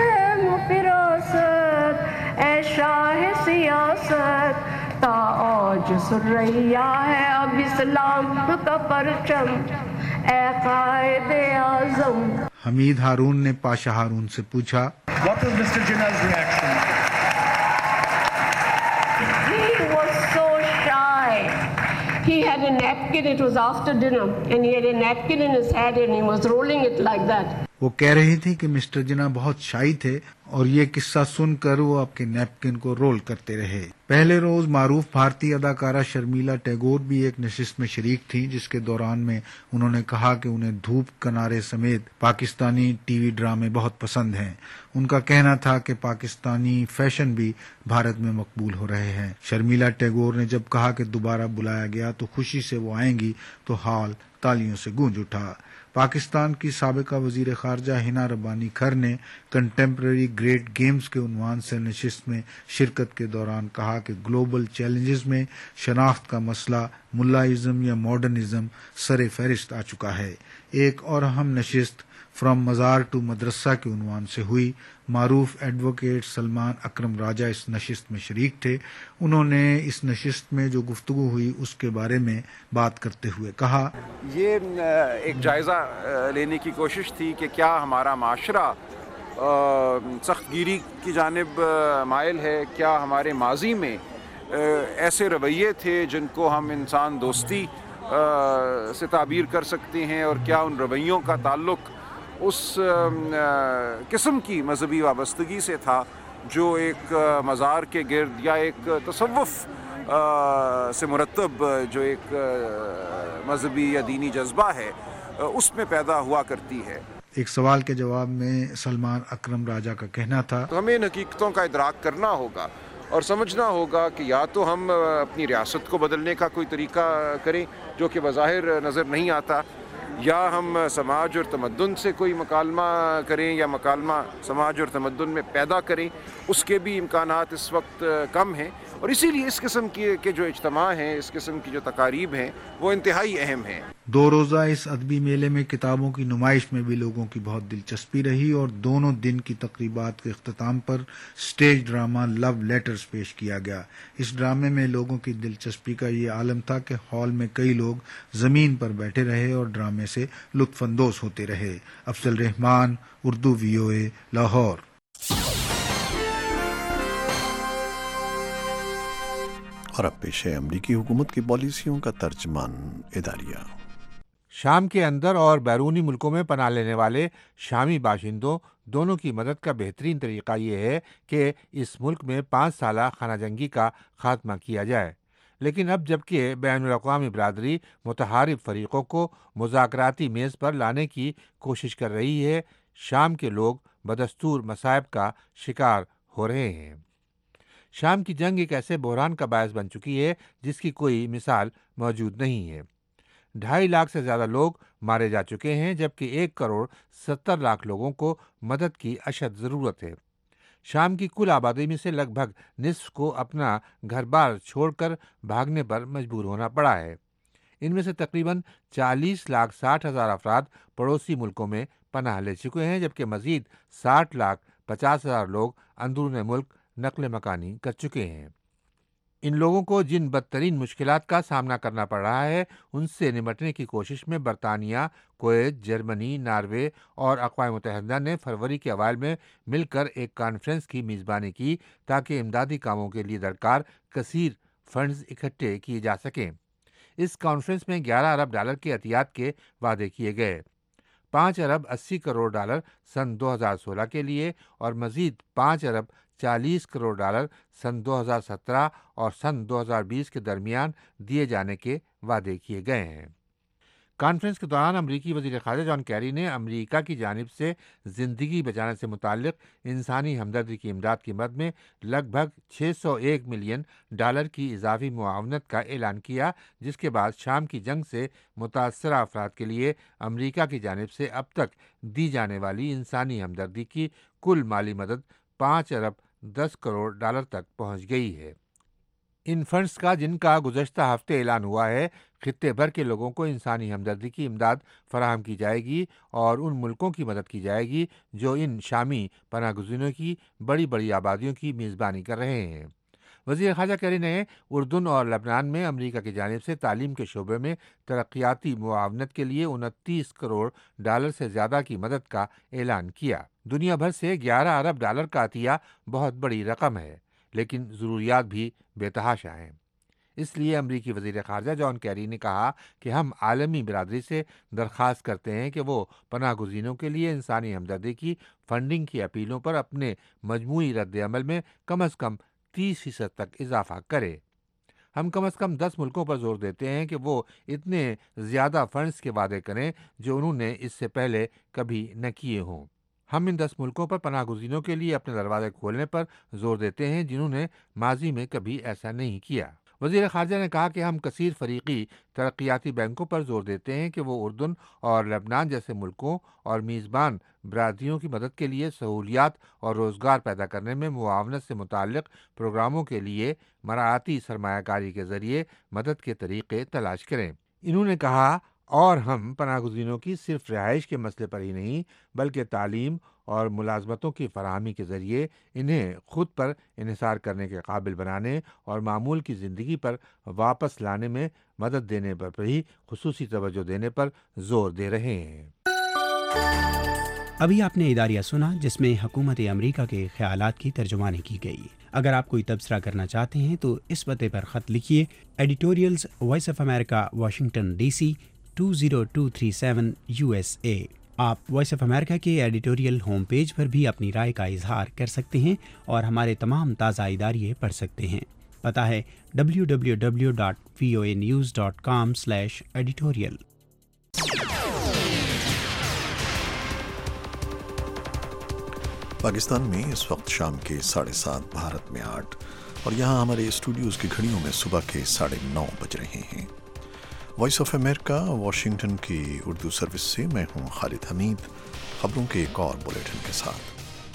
فراست، اے شاہ سیاست تا آج سریا ہے اب اسلام کا پرچم، اے قائد اعظم۔ حمید ہارون نے پاشا ہارون سے پوچھا، What was Mr. Jinnah's reaction? He was so shy. He had a napkin, it was after dinner, and he had a napkin in his hand and he was rolling it like that. وہ کہہ رہی تھی کہ mister جناح بہت شائی تھے اور یہ قصہ سن کر وہ آپ کے نیپکن کو رول کرتے رہے۔ پہلے روز معروف بھارتی اداکارہ شرمیلا ٹیگور بھی ایک نشست میں شریک تھیں، جس کے دوران میں انہوں نے کہا کہ انہیں دھوپ کنارے سمیت پاکستانی ٹی وی ڈرامے بہت پسند ہیں۔ ان کا کہنا تھا کہ پاکستانی فیشن بھی بھارت میں مقبول ہو رہے ہیں۔ شرمیلا ٹیگور نے جب کہا کہ دوبارہ بلایا گیا تو خوشی سے وہ آئیں گی تو ہال تالیوں سے گونج اٹھا۔ پاکستان کی سابقہ وزیر خارجہ ہنا ربانی کھر نے کنٹمپرری گریٹ گیمز کے عنوان سے نشست میں شرکت کے دوران کہا کہ گلوبل چیلنجز میں شناخت کا مسئلہ ملاازم یا ماڈرنزم سر فہرست آ چکا ہے۔ ایک اور اہم نشست فرام مزار ٹو مدرسہ کے عنوان سے ہوئی۔ معروف ایڈوکیٹ سلمان اکرم راجہ اس نشست میں شریک تھے۔ انہوں نے اس نشست میں جو گفتگو ہوئی اس کے بارے میں بات کرتے ہوئے کہا، یہ ایک جائزہ لینے کی کوشش تھی کہ کیا ہمارا معاشرہ سخت گیری کی جانب مائل ہے، کیا ہمارے ماضی میں ایسے رویے تھے جن کو ہم انسان دوستی سے تعبیر کر سکتے ہیں، اور کیا ان رویوں کا تعلق اس قسم کی مذہبی وابستگی سے تھا جو ایک مزار کے گرد یا ایک تصوف سے مرتب جو ایک مذہبی یا دینی جذبہ ہے اس میں پیدا ہوا کرتی ہے۔ ایک سوال کے جواب میں سلمان اکرم راجہ کا کہنا تھا، تو ہمیں ان حقیقتوں کا ادراک کرنا ہوگا اور سمجھنا ہوگا کہ یا تو ہم اپنی ریاست کو بدلنے کا کوئی طریقہ کریں جو کہ بظاہر نظر نہیں آتا، یا ہم سماج اور تمدن سے کوئی مکالمہ کریں یا مکالمہ سماج اور تمدن میں پیدا کریں۔ اس کے بھی امکانات اس وقت کم ہیں، اور اسی لیے اس قسم کے جو اجتماع ہیں، اس قسم کی جو تقاریب ہیں، وہ انتہائی اہم ہیں۔ 2 روزہ اس ادبی میلے میں کتابوں کی نمائش میں بھی لوگوں کی بہت دلچسپی رہی، اور دونوں دن کی تقریبات کے اختتام پر سٹیج ڈرامہ لو لیٹرز پیش کیا گیا۔ اس ڈرامے میں لوگوں کی دلچسپی کا یہ عالم تھا کہ ہال میں کئی لوگ زمین پر بیٹھے رہے اور ڈرامے سے لطف اندوز ہوتے رہے۔ افضل رحمان، اردو VOA، لاہور۔ اور اب پیش ہے امریکی حکومت کی پالیسیوں کا ترجمان اداریہ۔ شام کے اندر اور بیرونی ملکوں میں پناہ لینے والے شامی باشندوں دونوں کی مدد کا بہترین طریقہ یہ ہے کہ اس ملک میں 5 سالہ خانہ جنگی کا خاتمہ کیا جائے، لیکن اب جبکہ بین الاقوامی برادری متحارب فریقوں کو مذاکراتی میز پر لانے کی کوشش کر رہی ہے، شام کے لوگ بدستور مصائب کا شکار ہو رہے ہیں۔ شام کی جنگ ایک ایسے بحران کا باعث بن چکی ہے جس کی کوئی مثال موجود نہیں ہے۔ 2.5 لاکھ سے زیادہ لوگ مارے جا چکے ہیں، جبکہ 1.70 کروڑ لوگوں کو مدد کی اشد ضرورت ہے۔ شام کی کل آبادی میں سے لگ بھگ نصف کو اپنا گھر بار چھوڑ کر بھاگنے پر مجبور ہونا پڑا ہے۔ ان میں سے تقریباً 40,60,000 افراد پڑوسی ملکوں میں پناہ لے چکے ہیں، جبکہ مزید 60,50,000 لوگ اندرون ملک نقل مکانی کر چکے ہیں۔ ان لوگوں کو جن بدترین مشکلات کا سامنا کرنا پڑ رہا ہے ان سے نمٹنے کی کوشش میں برطانیہ، کویت، جرمنی، ناروے اور اقوام متحدہ نے فروری کے اوائل میں مل کر ایک کانفرنس کی میزبانی کی تاکہ امدادی کاموں کے لیے درکار کثیر فنڈز اکٹھے کیے جا سکیں۔ اس کانفرنس میں $11 ارب کے عطیات کے وعدے کیے گئے، $5 ارب 80 کروڑ سن 2016 کے لیے اور مزید $5 ارب 40 کروڑ سن 2017 اور سن 2020 کے درمیان دیے جانے کے وعدے کیے گئے ہیں۔ کانفرنس کے دوران امریکی وزیر خارجہ جان کیری نے امریکہ کی جانب سے زندگی بچانے سے متعلق انسانی ہمدردی کی امداد کی مد میں لگ بھگ $601 ملین کی اضافی معاونت کا اعلان کیا، جس کے بعد شام کی جنگ سے متاثرہ افراد کے لیے امریکہ کی جانب سے اب تک دی جانے والی انسانی ہمدردی کی کل مالی مدد $5 ارب 10 کروڑ تک پہنچ گئی ہے۔ ان فنڈز کا، جن کا گزشتہ ہفتے اعلان ہوا ہے، خطے بھر کے لوگوں کو انسانی ہمدردی کی امداد فراہم کی جائے گی اور ان ملکوں کی مدد کی جائے گی جو ان شامی پناہ گزینوں کی بڑی بڑی آبادیوں کی میزبانی کر رہے ہیں۔ وزیر خارجہ کیری نے اردن اور لبنان میں امریکہ کی جانب سے تعلیم کے شعبے میں ترقیاتی معاونت کے لیے $29 کروڑ سے زیادہ کی مدد کا اعلان کیا۔ دنیا بھر سے $11 ارب کا عطیہ بہت بڑی رقم ہے، لیکن ضروریات بھی بے تحاشا ہیں۔ اس لیے امریکی وزیر خارجہ جان کیری نے کہا کہ ہم عالمی برادری سے درخواست کرتے ہیں کہ وہ پناہ گزینوں کے لیے انسانی ہمدردی کی فنڈنگ کی اپیلوں پر اپنے مجموعی رد عمل میں کم از کم 30% تک اضافہ کرے۔ ہم کم از کم 10 ملکوں پر زور دیتے ہیں کہ وہ اتنے زیادہ فنڈز کے وعدے کریں جو انہوں نے اس سے پہلے کبھی نہ کیے ہوں۔ ہم ان 10 ملکوں پر پناہ گزینوں کے لیے اپنے دروازے کھولنے پر زور دیتے ہیں جنہوں نے ماضی میں کبھی ایسا نہیں کیا۔ وزیر خارجہ نے کہا کہ ہم کثیر فریقی ترقیاتی بینکوں پر زور دیتے ہیں کہ وہ اردن اور لبنان جیسے ملکوں اور میزبان برادریوں کی مدد کے لیے سہولیات اور روزگار پیدا کرنے میں معاونت سے متعلق پروگراموں کے لیے مراعاتی سرمایہ کاری کے ذریعے مدد کے طریقے تلاش کریں۔ انہوں نے کہا اور ہم پناہ گزینوں کی صرف رہائش کے مسئلے پر ہی نہیں بلکہ تعلیم اور ملازمتوں کی فراہمی کے ذریعے انہیں خود پر انحصار کرنے کے قابل بنانے اور معمول کی زندگی پر واپس لانے میں مدد دینے پر بھی خصوصی توجہ دینے پر زور دے رہے ہیں۔ ابھی آپ نے اداریہ سنا جس میں حکومت امریکہ کے خیالات کی ترجمانی کی گئی۔ اگر آپ کوئی تبصرہ کرنا چاہتے ہیں تو اس پتے پر خط لکھیے، editorials voice of America, Washington D C 20237 USA۔ آپ وائس آف امریکہ کے ایڈیٹوریل ہوم پیج پر بھی اپنی رائے کا اظہار کر سکتے ہیں اور ہمارے تمام تازہ اداریے پڑھ سکتے ہیں۔ پتہ ہے www.voanews.com/editorial۔ پاکستان میں اس وقت شام کے 7:30، بھارت میں 8، اور یہاں ہمارے اسٹوڈیوز کی گھڑیوں میں صبح کے 9:30 بج رہے ہیں۔ وائس آف امریکہ واشنگٹن کی اردو سروس سے میں ہوں خالد حمید، خبروں کے ایک اور بلیٹن کے ساتھ۔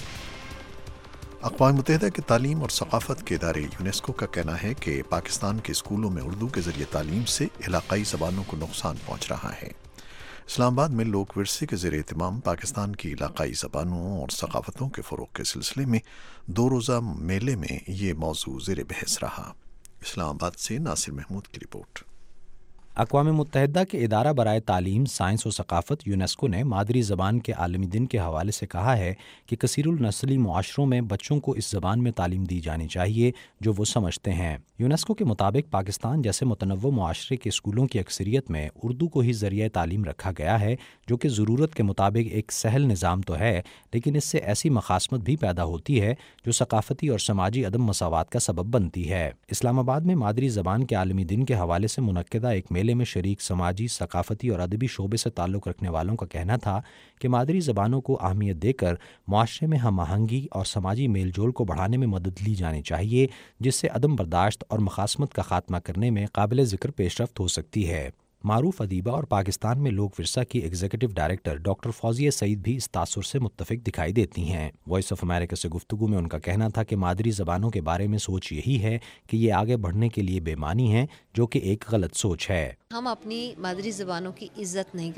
اقوام متحدہ کے تعلیم اور ثقافت کے ادارے یونیسکو کا کہنا ہے کہ پاکستان کے اسکولوں میں اردو کے ذریعے تعلیم سے علاقائی زبانوں کو نقصان پہنچ رہا ہے۔ اسلام آباد میں لوک ورثے کے زیر اہتمام پاکستان کی علاقائی زبانوں اور ثقافتوں کے فروغ کے سلسلے میں 2 روزہ میلے میں یہ موضوع زیر بحث رہا۔ اسلام آباد سے ناصر محمود کی رپورٹ۔ اقوام متحدہ کے ادارہ برائے تعلیم، سائنس و ثقافت یونیسکو نے مادری زبان کے عالمی دن کے حوالے سے کہا ہے کہ کثیر النسلی معاشروں میں بچوں کو اس زبان میں تعلیم دی جانی چاہیے جو وہ سمجھتے ہیں۔ یونیسکو کے مطابق پاکستان جیسے متنوع معاشرے کے اسکولوں کی اکثریت میں اردو کو ہی ذریعہ تعلیم رکھا گیا ہے، جو کہ ضرورت کے مطابق ایک سہل نظام تو ہے، لیکن اس سے ایسی مخاصمت بھی پیدا ہوتی ہے جو ثقافتی اور سماجی عدم مساوات کا سبب بنتی ہے۔ اسلام آباد میں مادری زبان کے عالمی دن کے حوالے سے منعقدہ ایک میلے میں شریک سماجی، ثقافتی اور ادبی شعبے سے تعلق رکھنے والوں کا کہنا تھا کہ مادری زبانوں کو اہمیت دے کر معاشرے میں ہم آہنگی اور سماجی میل جول کو بڑھانے میں مدد لی جانی چاہیے، جس سے عدم برداشت اور مخاصمت کا خاتمہ کرنے میں قابل ذکر پیش رفت ہو سکتی ہے۔ معروف ادیبہ اور پاکستان میں لوک ورثہ کی executive director doctor Fauzia Saeed بھی اس تاثر سے متفق دکھائی دیتی ہیں۔ وائس آف امریکہ سے گفتگو میں ان کا کہنا تھا کہ مادری زبانوں کے بارے میں سوچ یہی ہے کہ یہ آگے بڑھنے کے لیے بے معنی ہے، جو کہ ایک غلط سوچ ہے۔ ہم اپنی مادری زبانوں کی عزت نہیں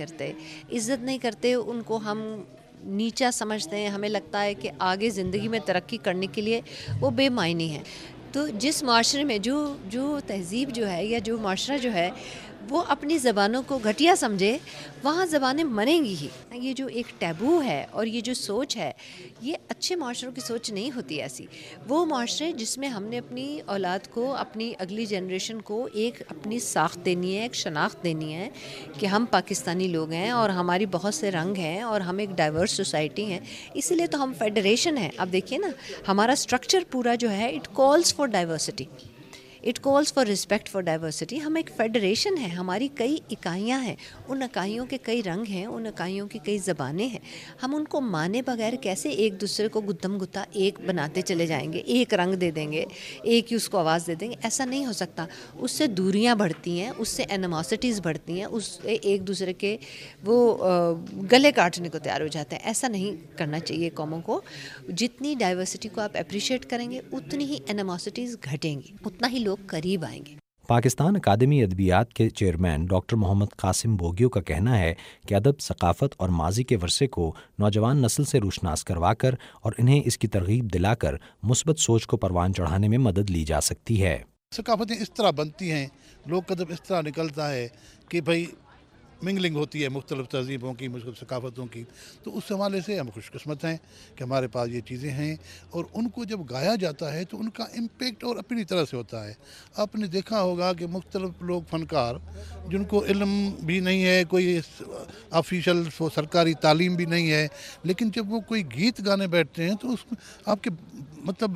کرتے، ان کو ہم نیچا سمجھتے ہیں، ہمیں لگتا ہے کہ آگے زندگی میں ترقی کرنے کے لیے وہ بے معنی ہے۔ تو جس معاشرے میں جو تہذیب جو ہے یا جو معاشرہ جو ہے وہ اپنی زبانوں کو گھٹیا سمجھے، وہاں زبانیں مریں گی ہی۔ یہ جو ایک ٹیبو ہے اور یہ جو سوچ ہے، یہ اچھے معاشروں کی سوچ نہیں ہوتی ایسی۔ وہ معاشرے جس میں ہم نے اپنی اولاد کو، اپنی اگلی جنریشن کو ایک اپنی ساخت دینی ہے، ایک شناخت دینی ہے کہ ہم پاکستانی لوگ ہیں اور ہماری بہت سے رنگ ہیں اور ہم ایک ڈائیورس سوسائٹی ہیں۔ اسی لیے تو ہم فیڈریشن ہیں۔ اب دیکھیے نا، ہمارا اسٹرکچر پورا جو ہے it calls for diversity, it calls for respect for diversity. ہم ایک فیڈریشن ہے، ہماری کئی اکائیاں ہیں، ان اکائیوں کے کئی رنگ ہیں، ان اکائیوں کی کئی زبانیں ہیں۔ ہم ان کو مانے بغیر کیسے ایک دوسرے کو گتم گتا ایک بناتے چلے جائیں گے، ایک رنگ دے دیں گے، ایک ہی اس کو آواز دے دیں گے؟ ایسا نہیں ہو سکتا۔ اس سے دوریاں بڑھتی ہیں، اس سے اینیموسٹیز بڑھتی ہیں، اس سے ایک دوسرے کے وہ گلے کاٹنے کو تیار ہو جاتے ہیں۔ ایسا نہیں کرنا چاہیے قوموں کو۔ جتنی ڈائیورسٹی کو آپ اپریشیٹ کریں گے اتنی ہی اینیموسٹیز گھٹیں گی، اتنا ہی لوگ قریب آئیں گے۔ پاکستان اکادمی ادبیات کے چیئرمین ڈاکٹر محمد قاسم بوگیو کا کہنا ہے کہ ادب، ثقافت اور ماضی کے ورثے کو نوجوان نسل سے روشناس کروا کر اور انہیں اس کی ترغیب دلا کر مثبت سوچ کو پروان چڑھانے میں مدد لی جا سکتی ہے۔ ثقافتیں اس طرح بنتی ہیں، لوک ادب اس طرح نکلتا ہے کہ بھائی منگلنگ ہوتی ہے مختلف تہذیبوں کی، مختلف ثقافتوں کی۔ تو اس حوالے سے ہم خوش قسمت ہیں کہ ہمارے پاس یہ چیزیں ہیں، اور ان کو جب گایا جاتا ہے تو ان کا امپیکٹ اور اپنی طرح سے ہوتا ہے۔ آپ نے دیکھا ہوگا کہ مختلف لوگ فنکار جن کو علم بھی نہیں ہے، کوئی آفیشل سرکاری تعلیم بھی نہیں ہے، لیکن جب وہ کوئی گیت گانے بیٹھتے ہیں تو اس میں آپ کے مطلب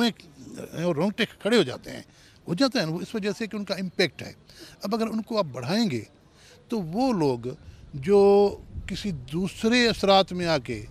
رونگٹے کھڑے ہو جاتے ہیں اس وجہ سے کہ ان کا امپیکٹ ہے۔ اب اگر ان کو آپ بڑھائیں گے تو وہ لوگ جو کسی دوسرے اثرات میں آ کے،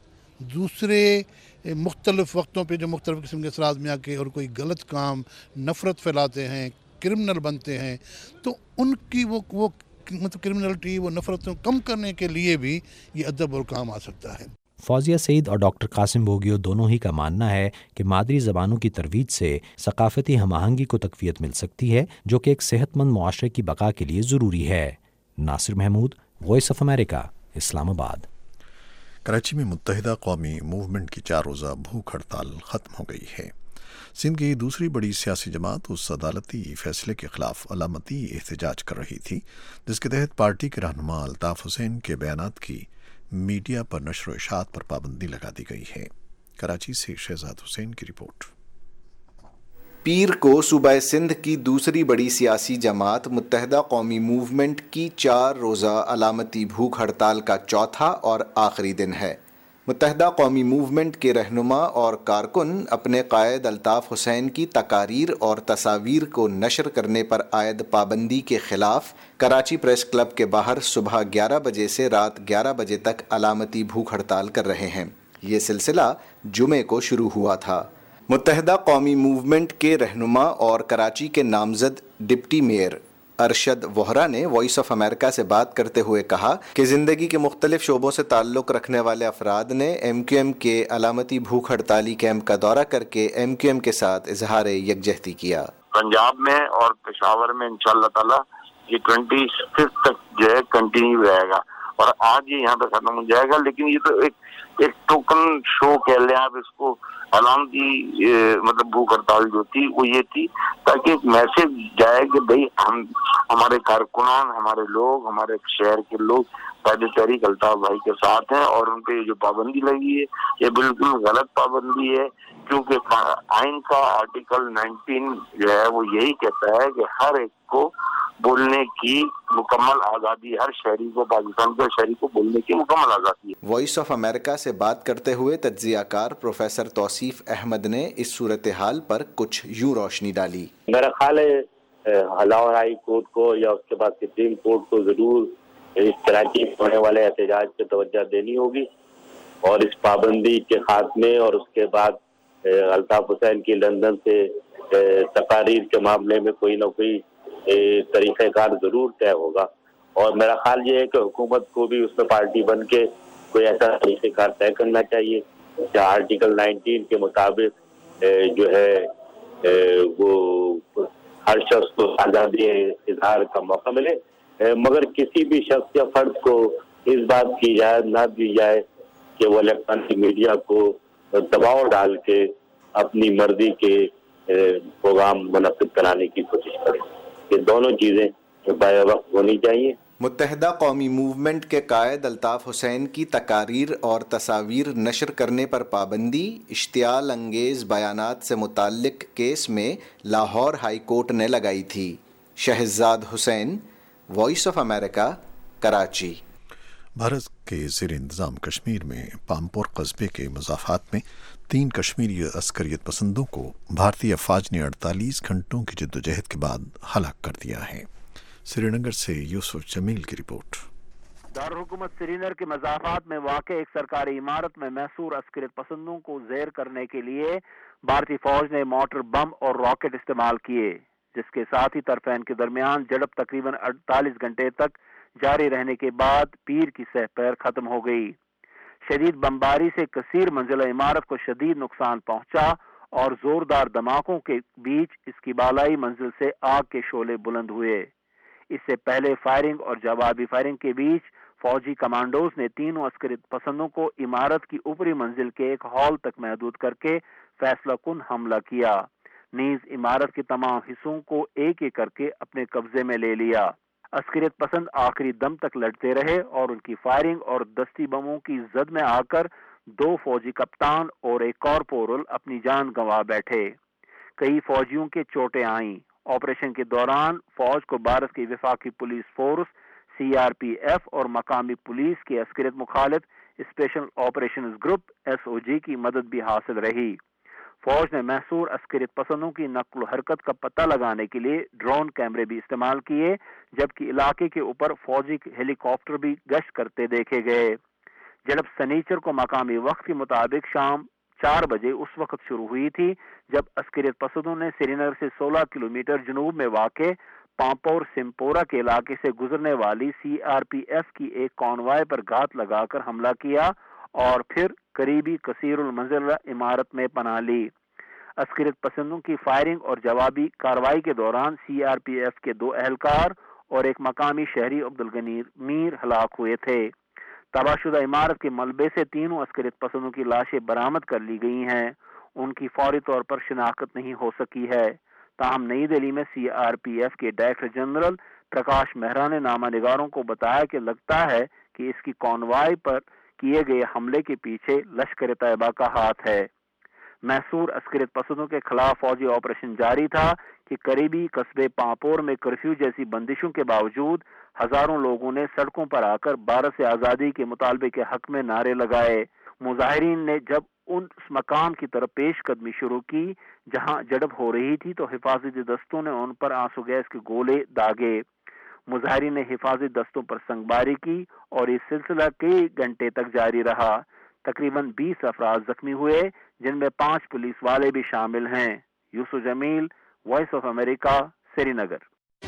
دوسرے مختلف وقتوں پہ جو مختلف قسم کے اثرات میں آ کے اور کوئی غلط کام، نفرت پھیلاتے ہیں، کرمنل بنتے ہیں، تو ان کی وہ مطلب کرمنلٹی، وہ نفرتوں کم کرنے کے لیے بھی یہ ادب اور کام آ سکتا ہے۔ فوزیہ سعید اور ڈاکٹر قاسم بوگیو دونوں ہی کا ماننا ہے کہ مادری زبانوں کی ترویج سے ثقافتی ہم آہنگی کو تقویت مل سکتی ہے، جو کہ ایک صحت مند معاشرے کی بقا کے لیے ضروری ہے۔ Nasir Mahmood, voice of America, Islamabad. Karachi में मुत्तहिदा कौमी मूवमेंट की 4 रोज़ा भूख हड़ताल ख़त्म हो गई है। सिंध की दूसरी बड़ी सियासी जमात उस अदालती फैसले के खिलाफ अलामती एहतजाज कर रही थी जिसके तहत पार्टी के रहनुमा अल्ताफ़ हुसैन के बयानात की मीडिया पर नशर व इशाअत पर पाबंदी लगा दी गई है। कराची से शहजाद हुसैन की रिपोर्ट। पीर को सूबा सिंध की दूसरी बड़ी सियासी जमात मुत्तहिदा कौमी मूवमेंट की 4 रोज़ा अलामती भूख हड़ताल का चौथा और आखिरी दिन है। मुत्तहिदा कौमी मूवमेंट के रहनुमा और कारकुन अपने कायद अल्ताफ़ हुसैन की तकारीर और तस्वीर को नशर करने पर आयद पाबंदी के ख़िलाफ़ कराची प्रेस क्लब के बाहर सुबह 11 बजे से रात 11 बजे तक अलामती भूख हड़ताल कर रहे हैं। ये सिलसिला जुमे को शुरू हुआ था। मुत्तहिदा कौमी मूवमेंट के रहनुमा और कराची के नामजद डिप्टी मेयर अरशद वोहरा ने वॉइस ऑफ अमेरिका से बात करते हुए कहा कि ज़िंदगी के मुख्तलिफ शोबों से ताल्लुक़ रखने वाले अफराद ने MQM के अलामती भूख हड़ताली कैंप का दौरा करके MQM के साथ इजहार यकजहती किया। पंजाब में और पेशावर में इंशाअल्लाह ताला ये 25 तक जो है कंटिन्यू रहेगा और आज ये यहाँ पे खत्म हो जाएगा। लेकिन ये तो एक टोकन शो कह लें आप इसको, अलामती मतलब भूख हड़ताल जो थी वो ये थी ताकि एक मैसेज जाए कि भाई हमारे कारकुनान, हमारे लोग, हमारे शहर के लोग कायदे तहरीक अल्ताफ भाई के साथ हैं और उन पे जो पाबंदी लगी है ये बिल्कुल गलत पाबंदी है, क्योंकि आइन का आर्टिकल 19 जो है वो यही कहता है कि हर एक को बोलने की मुकम्मल आज़ादी, हर शहरी को, पाकिस्तान के शहरी को बोलने की मुकम्मल आज़ादी है। वॉइस ऑफ अमेरिका से बात करते हुए तज्ज़ियाकार प्रोफेसर तौसीफ अहमद ने इस सूरत हाल पर कुछ यूं रोशनी डाली। मेरा ख्याल है लाहौर हाई कोर्ट को या उसके बाद सुप्रीम कोर्ट को जरूर इस कराची में होने वाले एहतजाज पे तवज्जो देनी होगी और इस पाबंदी के खात्मे और उसके बाद अल्ताफ हुसैन की लंदन से तकारीर के मामले में कोई ना कोई तरीक़ेकार जरूर तय होगा। और मेरा ख्याल ये है कि हुकूमत को भी उसमें पार्टी बन के कोई ऐसा तरीक़ेकार तय करना चाहिए जहाँ आर्टिकल 19 के मुताबिक जो है वो हर शख्स को आज़ादी इजहार का मौका मिले, मगर किसी भी शख्स या फर्द को इस बात की इजाज़त ना दी जाए कि वो इलेक्ट्रॉनिक मीडिया को दबाव डाल के अपनी मर्जी के प्रोग्राम मुनक्किद कराने की कोशिश करे। ये दोनों चीज़ें बाय वक्त होनी चाहिए। मुत्तहिदा कौमी मूवमेंट के कायद अल्ताफ हुसैन की तकारीर और तस्वीर नशर करने पर पाबंदी इश्तियाल अंगेज बयानात से मुताल्लिक केस में लाहौर हाई कोर्ट ने लगाई थी। Shahzad Hussain, voice of America, Karachi. Bharat के ज़ेर इंतज़ाम कश्मीर में पामपोर कस्बे के मुज़ाफ़ात में 3 कश्मीरी अस्करियत पसंदों को भारतीय फ़ौज ने 48 घंटों की जद्दोजहद के बाद हलाक कर दिया है। श्रीनगर से यूसुफ जमील की रिपोर्ट। दारुल-हुकूमत श्रीनगर के मज़ाफ़ात में वाक़े एक सरकारी इमारत में महसूर अस्करियत पसंदों को ज़ेर करने के लिए भारतीय फ़ौज ने मोटर बम और रॉकेट इस्तेमाल किए, जिसके साथ ही तरफ़ैन के दरमियान झड़प तकरीबन 48 घंटे तक जारी रहने के बाद पीर की सह पैर खत्म हो गई। शदीद बमबारी से कसीर मंजिला इमारत को शदीद नुकसान पहुंचा और जोरदार धमाकों के बीच इसकी बालाई मंजिल से आग के शोले बुलंद हुए। इससे पहले फायरिंग और जवाबी फायरिंग के बीच फौजी कमांडोज ने तीनों अस्करियत पसंदों को इमारत की ऊपरी मंजिल के एक हॉल तक महदूद करके फैसला कुन हमला किया। नीज इमारत के तमाम हिस्सों को एक एक करके अपने कब्जे में ले लिया। अस्करियत पसंद आखिरी दम तक लड़ते रहे और उनकी फायरिंग और दस्ती बमों की जद में आकर 2 फौजी कप्तान और एक कॉर्पोरल अपनी जान गंवा बैठे। कई फौजियों के चोटें आईं। ऑपरेशन के दौरान फौज को भारत की वफाकी पुलिस फोर्स CRPF और मकामी पुलिस के अस्करियत मुखालिफ स्पेशल ऑपरेशंस ग्रुप SOG की मदद भी हासिल रही। फौज ने महसूर अस्करियत पसंदों की नक्ल हरकत का पता लगाने के लिए ड्रोन कैमरे भी इस्तेमाल किए, जबकि इलाके के ऊपर फौजी हेलीकॉप्टर भी गश्त करते देखे गए। झड़प सनीचर को मकामी वक्त के मुताबिक शाम 4 बजे उस वक्त शुरू हुई थी जब अस्करियत पसंदों ने श्रीनगर से 16 किलोमीटर जनूब में वाक़े पांपोर सिमपोरा के इलाके से गुजरने वाली CRPF की एक कॉन्वॉय पर घात लगाकर हमला किया और फिर करीबी कसीरुल मंजिला इमारत में पनाह ली। अस्करियत पसंदों की फायरिंग और जवाबी कार्रवाई के दौरान CRPF के 2 एहलकार اور ایک مقامی شہری عبدالغنی میر ہلاک ہوئے تھے۔ تباہ شدہ عمارت کے ملبے سے تینوں عسکریت پسندوں کی لاشیں برآمد کر لی گئی ہیں۔ ان کی فوری طور پر شناخت نہیں ہو سکی ہے۔ تاہم نئی دہلی میں CRPF کے ڈائریکٹر جنرل پرکاش مہرا نے نامہ نگاروں کو بتایا کہ لگتا ہے کہ اس کی کانوائے پر کیے گئے حملے کے پیچھے لشکر طیبہ کا ہاتھ ہے۔ محصور عسکریت پسندوں کے خلاف فوجی آپریشن جاری تھا کہ قریبی قصبے پامپور میں کرفیو جیسی بندشوں کے باوجود ہزاروں لوگوں نے سڑکوں پر آ کر بھارت سے آزادی کے مطالبے کے حق میں نعرے لگائے۔ مظاہرین نے جب اس مقام کی طرف پیش قدمی شروع کی جہاں جھڑپ ہو رہی تھی تو حفاظتی دستوں نے ان پر آنسو گیس کے گولے داغے۔ مظاہرین نے حفاظتی دستوں پر سنگباری کی اور یہ سلسلہ کئی گھنٹے تک جاری رہا۔ تقریباً 20 افراد زخمی ہوئے جن میں 5 پولیس والے بھی شامل ہیں۔ Yusuf Jamil, voice of America, Srinagar.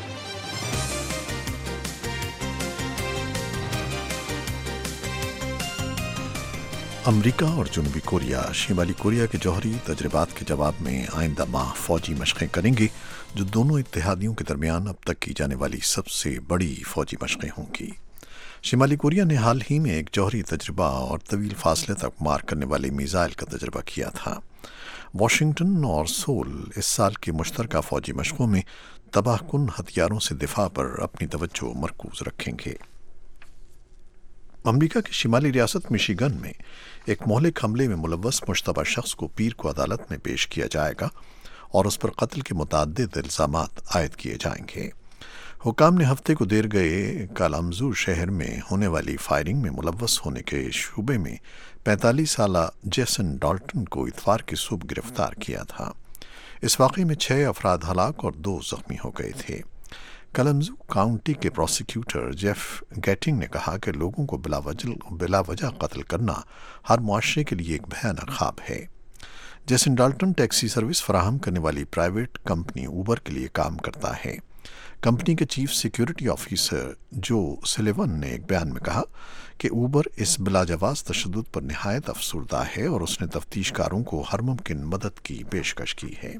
امریکہ اور جنوبی کوریا شمالی کوریا کے جوہری تجربات کے جواب میں آئندہ ماہ فوجی مشقیں کریں گے، جو دونوں اتحادیوں کے درمیان اب تک کی جانے والی سب سے بڑی فوجی مشقیں ہوں گی۔ شمالی کوریا نے حال ہی میں ایک جوہری تجربہ اور طویل فاصلے تک مار کرنے والے میزائل کا تجربہ کیا تھا۔ واشنگٹن اور سول اس سال کی مشترکہ فوجی مشقوں میں تباہ کن ہتھیاروں سے دفاع پر اپنی توجہ مرکوز رکھیں گے۔ امریکہ کی شمالی ریاست مشیگن میں ایک مہلک حملے میں ملوث مشتبہ شخص کو پیر کو عدالت میں پیش کیا جائے گا اور اس پر قتل کے متعدد الزامات عائد کیے جائیں گے۔ حکام نے ہفتے کو دیر گئے کالامزو شہر میں ہونے والی فائرنگ میں ملوث ہونے کے شبے میں 45 سالہ جیسن ڈالٹن کو اتوار کی صبح گرفتار کیا تھا۔ اس واقعے میں 6 افراد ہلاک اور 2 زخمی ہو گئے تھے۔ کالامزو کاؤنٹی کے پروسیکیوٹر جیف گیٹنگ نے کہا کہ لوگوں کو بلا وجہ قتل کرنا ہر معاشرے کے لیے ایک بھیانک خواب ہے۔ جیسن ڈالٹن ٹیکسی سروس فراہم کرنے والی پرائیویٹ کمپنی اوبر کے لیے کام کرتا ہے۔ کمپنی کے چیف سیکیورٹی آفیسر جو سلیون نے ایک بیان میں کہا کہ اوبر اس بلاجواز تشدد پر نہایت افسردہ ہے اور اس نے تفتیش کاروں کو ہر ممکن مدد کی پیشکش کی ہے۔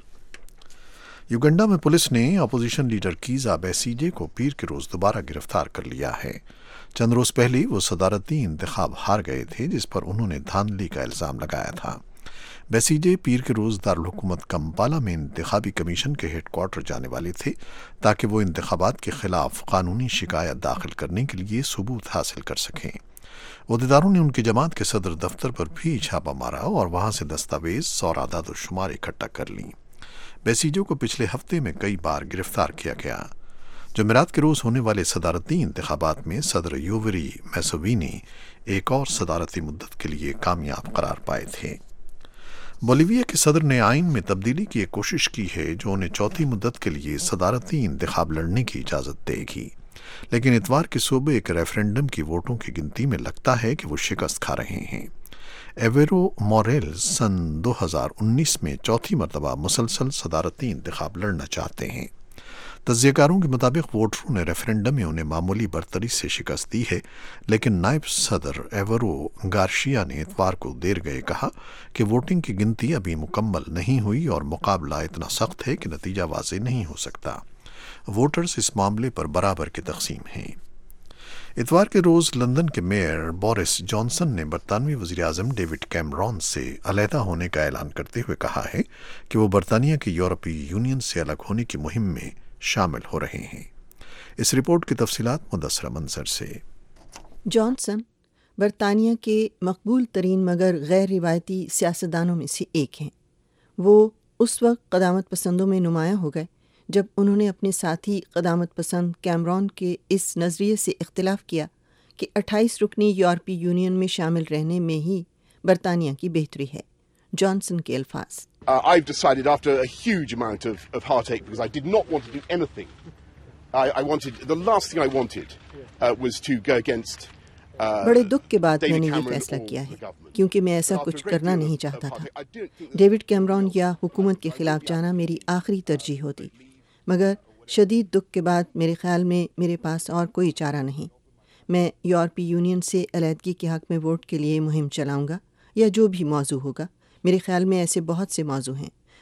یوگنڈا میں پولیس نے اپوزیشن لیڈر کیزا بیسیجے کو پیر کے روز دوبارہ گرفتار کر لیا ہے۔ چند روز پہلے وہ صدارتی انتخاب ہار گئے تھے جس پر انہوں نے دھاندلی کا الزام لگایا تھا۔ بیسیجے پیر کے روز دارالحکومت کمپالا میں انتخابی کمیشن کے ہیڈ کوارٹر جانے والے تھے تاکہ وہ انتخابات کے خلاف قانونی شکایت داخل کرنے کے لیے ثبوت حاصل کر سکیں۔ عہدیداروں نے ان کی جماعت کے صدر دفتر پر بھی چھاپا مارا اور وہاں سے دستاویز اور اعداد و شمار اکٹھا کر لیں۔ بیسیجو کو پچھلے ہفتے میں کئی بار گرفتار کیا گیا۔ جمعرات کے روز ہونے والے صدارتی انتخابات میں صدر یووری میسوینی ایک اور صدارتی مدت کے لیے کامیاب قرار پائے تھے۔ بولیویا کے صدر نے آئین میں تبدیلی کی ایک کوشش کی ہے جو انہیں چوتھی مدت کے لیے صدارتی انتخاب لڑنے کی اجازت دے گی، لیکن اتوار کی صبح ایک ریفرینڈم کی ووٹوں کی گنتی میں لگتا ہے کہ وہ شکست کھا رہے ہیں۔ ایویرو موریلز سن 2019 میں چوتھی مرتبہ مسلسل صدارتی انتخاب لڑنا چاہتے ہیں۔ تجزیہ کاروں کے مطابق ووٹروں نے ریفرینڈم میں انہیں معمولی برتری سے شکست دی ہے، لیکن نائب صدر ایورو گارشیا نے اتوار کو دیر گئے کہا کہ ووٹنگ کی گنتی ابھی مکمل نہیں ہوئی اور مقابلہ اتنا سخت ہے کہ نتیجہ واضح نہیں ہو سکتا۔ ووٹرز اس معاملے پر برابر کی تقسیم ہیں۔ اتوار کے روز لندن کے میئر بورس جانسن نے برطانوی وزیراعظم ڈیوڈ کیمرون سے علیحدہ ہونے کا اعلان کرتے ہوئے کہا ہے کہ وہ برطانیہ کے یورپی یونین سے الگ ہونے کی مہم میں شامل ہو رہے ہیں۔ اس رپورٹ کی تفصیلات مدثرہ منظر سے۔ جانسن برطانیہ کے مقبول ترین مگر غیر روایتی سیاستدانوں میں سے ایک ہیں۔ وہ اس وقت قدامت پسندوں میں نمایاں ہو گئے جب انہوں نے اپنے ساتھی قدامت پسند کیمرون کے اس نظریے سے اختلاف کیا کہ 28 رکنی یورپی یونین میں شامل رہنے میں ہی برطانیہ کی بہتری ہے۔ جانسن کے الفاظ: I've decided after a huge amount of heartache because I did not want to do anything. The last thing I wanted was to go against بڑے دکھ کے بعد میں نے یہ فیصلہ کیا ہے کیونکہ میں ایسا کچھ کرنا نہیں چاہتا تھا۔ ڈیوڈ کیمرون یا حکومت کے خلاف جانا میری آخری ترجیح ہوتی، مگر شدید دکھ کے بعد میرے خیال میں میرے پاس اور کوئی چارہ نہیں۔ میں یورپی یونین سے علیحدگی کے حق میں ووٹ کے لیے مہم چلاؤں گا یا جو بھی موضوع ہوگا۔ میرے خیال میں ایسے بہت سے موضوع ہیں۔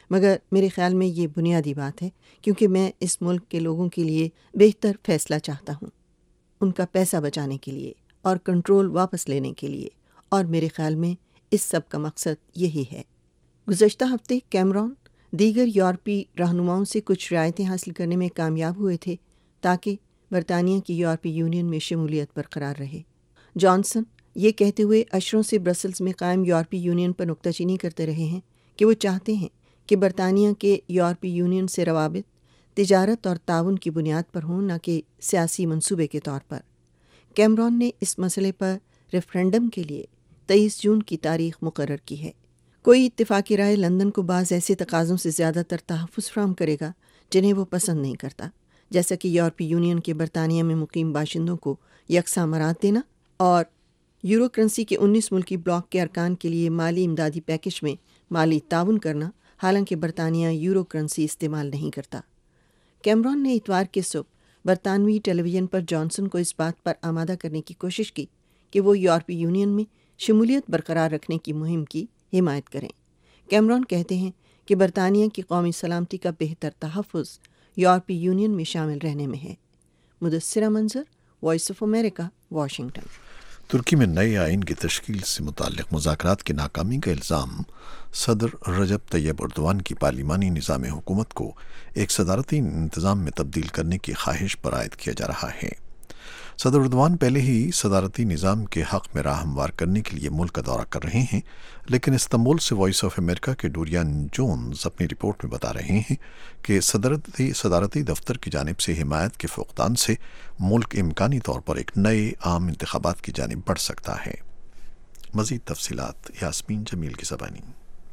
مگر میرے خیال میں یہ بنیادی بات ہے، کیونکہ میں اس ملک کے لوگوں کے لیے بہتر فیصلہ چاہتا ہوں، ان کا پیسہ بچانے کے لیے اور کنٹرول واپس لینے کے لیے، اور میرے خیال میں اس سب کا مقصد یہی ہے۔ گزشتہ ہفتے کیمرون دیگر یورپی رہنماؤں سے کچھ رعایتیں حاصل کرنے میں کامیاب ہوئے تھے تاکہ برطانیہ کی یورپی یونین میں شمولیت برقرار رہے۔ جانسن یہ کہتے ہوئے اشروں سے برسلز میں قائم یورپی یونین پر نکتہ چینی کرتے رہے ہیں کہ وہ چاہتے ہیں کہ برطانیہ کے یورپی یونین سے روابط تجارت اور تعاون کی بنیاد پر ہوں، نہ کہ سیاسی منصوبے کے طور پر۔ کیمرون نے اس مسئلے پر ریفرینڈم کے لیے 23 جون کی تاریخ مقرر کی ہے۔ کوئی اتفاقی رائے لندن کو بعض ایسے تقاضوں سے زیادہ تر تحفظ فراہم کرے گا جنہیں وہ پسند نہیں کرتا، جیسا کہ یورپی یونین کے برطانیہ میں مقیم باشندوں کو یکساں مراعات دینا اور یورو کرنسی کے 19 ملکی بلاک کے ارکان کے لیے مالی امدادی پیکج میں مالی تعاون کرنا، حالانکہ برطانیہ یورو کرنسی استعمال نہیں کرتا۔ کیمرون نے اتوار کی صبح برطانوی ٹیلی ویژن پر جانسن کو اس بات پر آمادہ کرنے کی کوشش کی کہ وہ یورپی یونین میں شمولیت برقرار رکھنے کی مہم کی حمایت کریں۔ کیمرون کہتے ہیں کہ برطانیہ کی قومی سلامتی کا بہتر تحفظ یورپی یونین میں شامل رہنے میں ہے۔ Mudassira Manzar, voice of America, Washington. ترکی میں نئے آئین کی تشکیل سے متعلق مذاکرات کی ناکامی کا الزام صدر رجب طیب اردوان کی پارلیمانی نظام حکومت کو ایک صدارتی انتظام میں تبدیل کرنے کی خواہش پر عائد کیا جا رہا ہے۔ صدر اردوان پہلے ہی صدارتی نظام کے حق میں راہ ہموار کرنے کے لیے ملک کا دورہ کر رہے ہیں، لیکن استنبول سے وائس آف امریکہ کے ڈوریان جونز اپنی رپورٹ میں بتا رہے ہیں کہ صدارتی دفتر کی جانب سے حمایت کے فقدان سے ملک امکانی طور پر ایک نئے عام انتخابات کی جانب بڑھ سکتا ہے۔ مزید تفصیلات یاسمین جمیل کی زبانی۔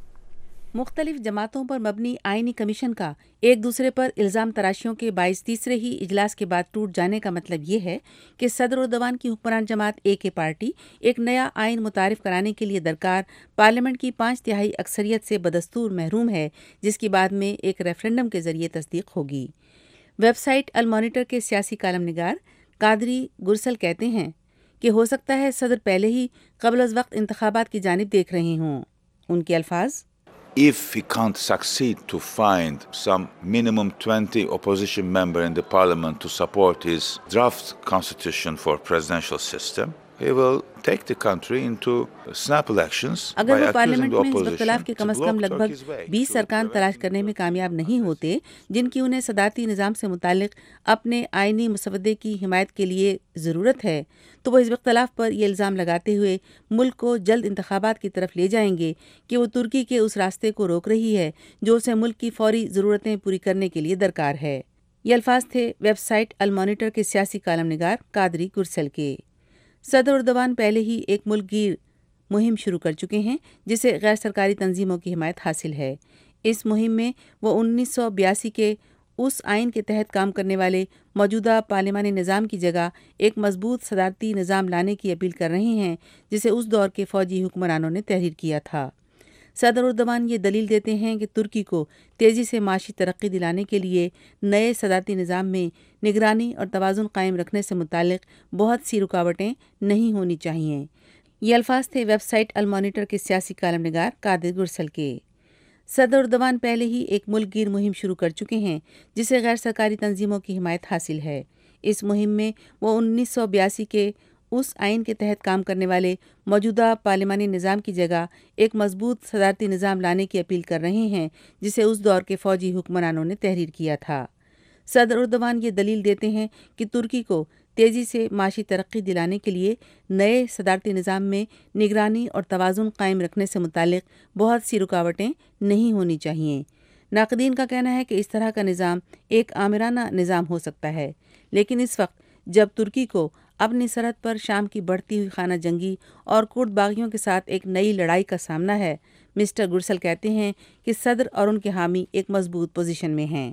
مختلف جماعتوں پر مبنی آئینی کمیشن کا ایک دوسرے پر الزام تراشیوں کے باعث تیسرے ہی اجلاس کے بعد ٹوٹ جانے کا مطلب یہ ہے کہ صدر اردوان کی حکمران جماعت AK پارٹی ایک نیا آئین متعارف کرانے کے لیے درکار پارلیمنٹ کی 5/3 اکثریت سے بدستور محروم ہے، جس کی بعد میں ایک ریفرینڈم کے ذریعے تصدیق ہوگی۔ ویب سائٹ المانیٹر کے سیاسی کالم نگار قادری گرسل کہتے ہیں کہ ہو سکتا ہے صدر پہلے ہی قبل از وقت انتخابات کی جانب دیکھ رہے ہوں۔ ان کے الفاظ: If he can't succeed to find some minimum 20 opposition member in the parliament to support his draft constitution for presidential system, he will take the country into snap elections. اگر وہ پارلیمنٹ میں حزب اختلاف کے کم از کم لگ بھگ 20 ارکان تلاش کرنے میں کامیاب نہیں ہوتے جن کی انہیں صدارتی نظام سے متعلق اپنے آئینی مسودے کی حمایت کے لیے ضرورت ہے، تو وہ حزب اختلاف پر یہ الزام لگاتے ہوئے ملک کو جلد انتخابات کی طرف لے جائیں گے کہ وہ ترکی کے اس راستے کو روک رہی ہے جو اسے ملک کی فوری ضرورتیں پوری کرنے کے لیے درکار ہے۔ یہ الفاظ تھے ویب سائٹ المانیٹر کے سیاسی کالم نگار قادری گرسل کے۔ صدر اردوان پہلے ہی ایک ملک گیر مہم شروع کر چکے ہیں جسے غیر سرکاری تنظیموں کی حمایت حاصل ہے۔ اس مہم میں وہ 1982 کے اس آئین کے تحت کام کرنے والے موجودہ پارلیمانی نظام کی جگہ ایک مضبوط صدارتی نظام لانے کی اپیل کر رہے ہیں جسے اس دور کے فوجی حکمرانوں نے تحریر کیا تھا۔ صدر اردوان یہ دلیل دیتے ہیں کہ ترکی کو تیزی سے معاشی ترقی دلانے کے لیے نئے صدارتی نظام میں نگرانی اور توازن قائم رکھنے سے متعلق بہت سی رکاوٹیں نہیں ہونی چاہیے۔ یہ الفاظ تھے ویب سائٹ المانیٹر کے سیاسی کالم نگار قادر گرسل کے۔ صدر اردوان پہلے ہی ایک ملک گیر مہم شروع کر چکے ہیں جسے غیر سرکاری تنظیموں کی حمایت حاصل ہے۔ اس مہم میں وہ 1982 کے اس آئین کے تحت کام کرنے والے موجودہ پارلیمانی نظام کی جگہ ایک مضبوط صدارتی نظام لانے کی اپیل کر رہے ہیں جسے اس دور کے فوجی حکمرانوں نے تحریر کیا تھا۔ صدر اردوان یہ دلیل دیتے ہیں کہ ترکی کو تیزی سے معاشی ترقی دلانے کے لیے نئے صدارتی نظام میں نگرانی اور توازن قائم رکھنے سے متعلق بہت سی رکاوٹیں نہیں ہونی چاہیے۔ ناقدین کا کہنا ہے کہ اس طرح کا نظام ایک آمرانہ نظام ہو سکتا ہے، لیکن اس وقت جب ترکی کو اپنی سرحد پر شام کی بڑھتی ہوئی خانہ جنگی اور کرد باغیوں کے ساتھ ایک نئی لڑائی کا سامنا ہے، مسٹر گرسل کہتے ہیں کہ صدر اور ان کے حامی ایک مضبوط پوزیشن میں ہیں۔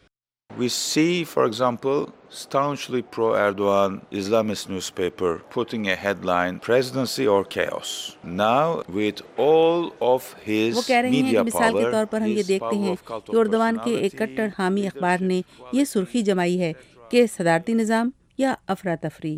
We see, for example, staunchly pro-Erdogan Islamist newspaper putting a headline, "Presidency or Chaos." Now, with all of his وہ کہہ رہے ہیں کہ مثال کے طور پر ہم یہ his دیکھتے power ہیں of cult of کہ اردوان کے ایک personality, کٹر حامی اخبار نے یہ سرخی جمائی ہے کہ صدارتی نظام یا افراتفری،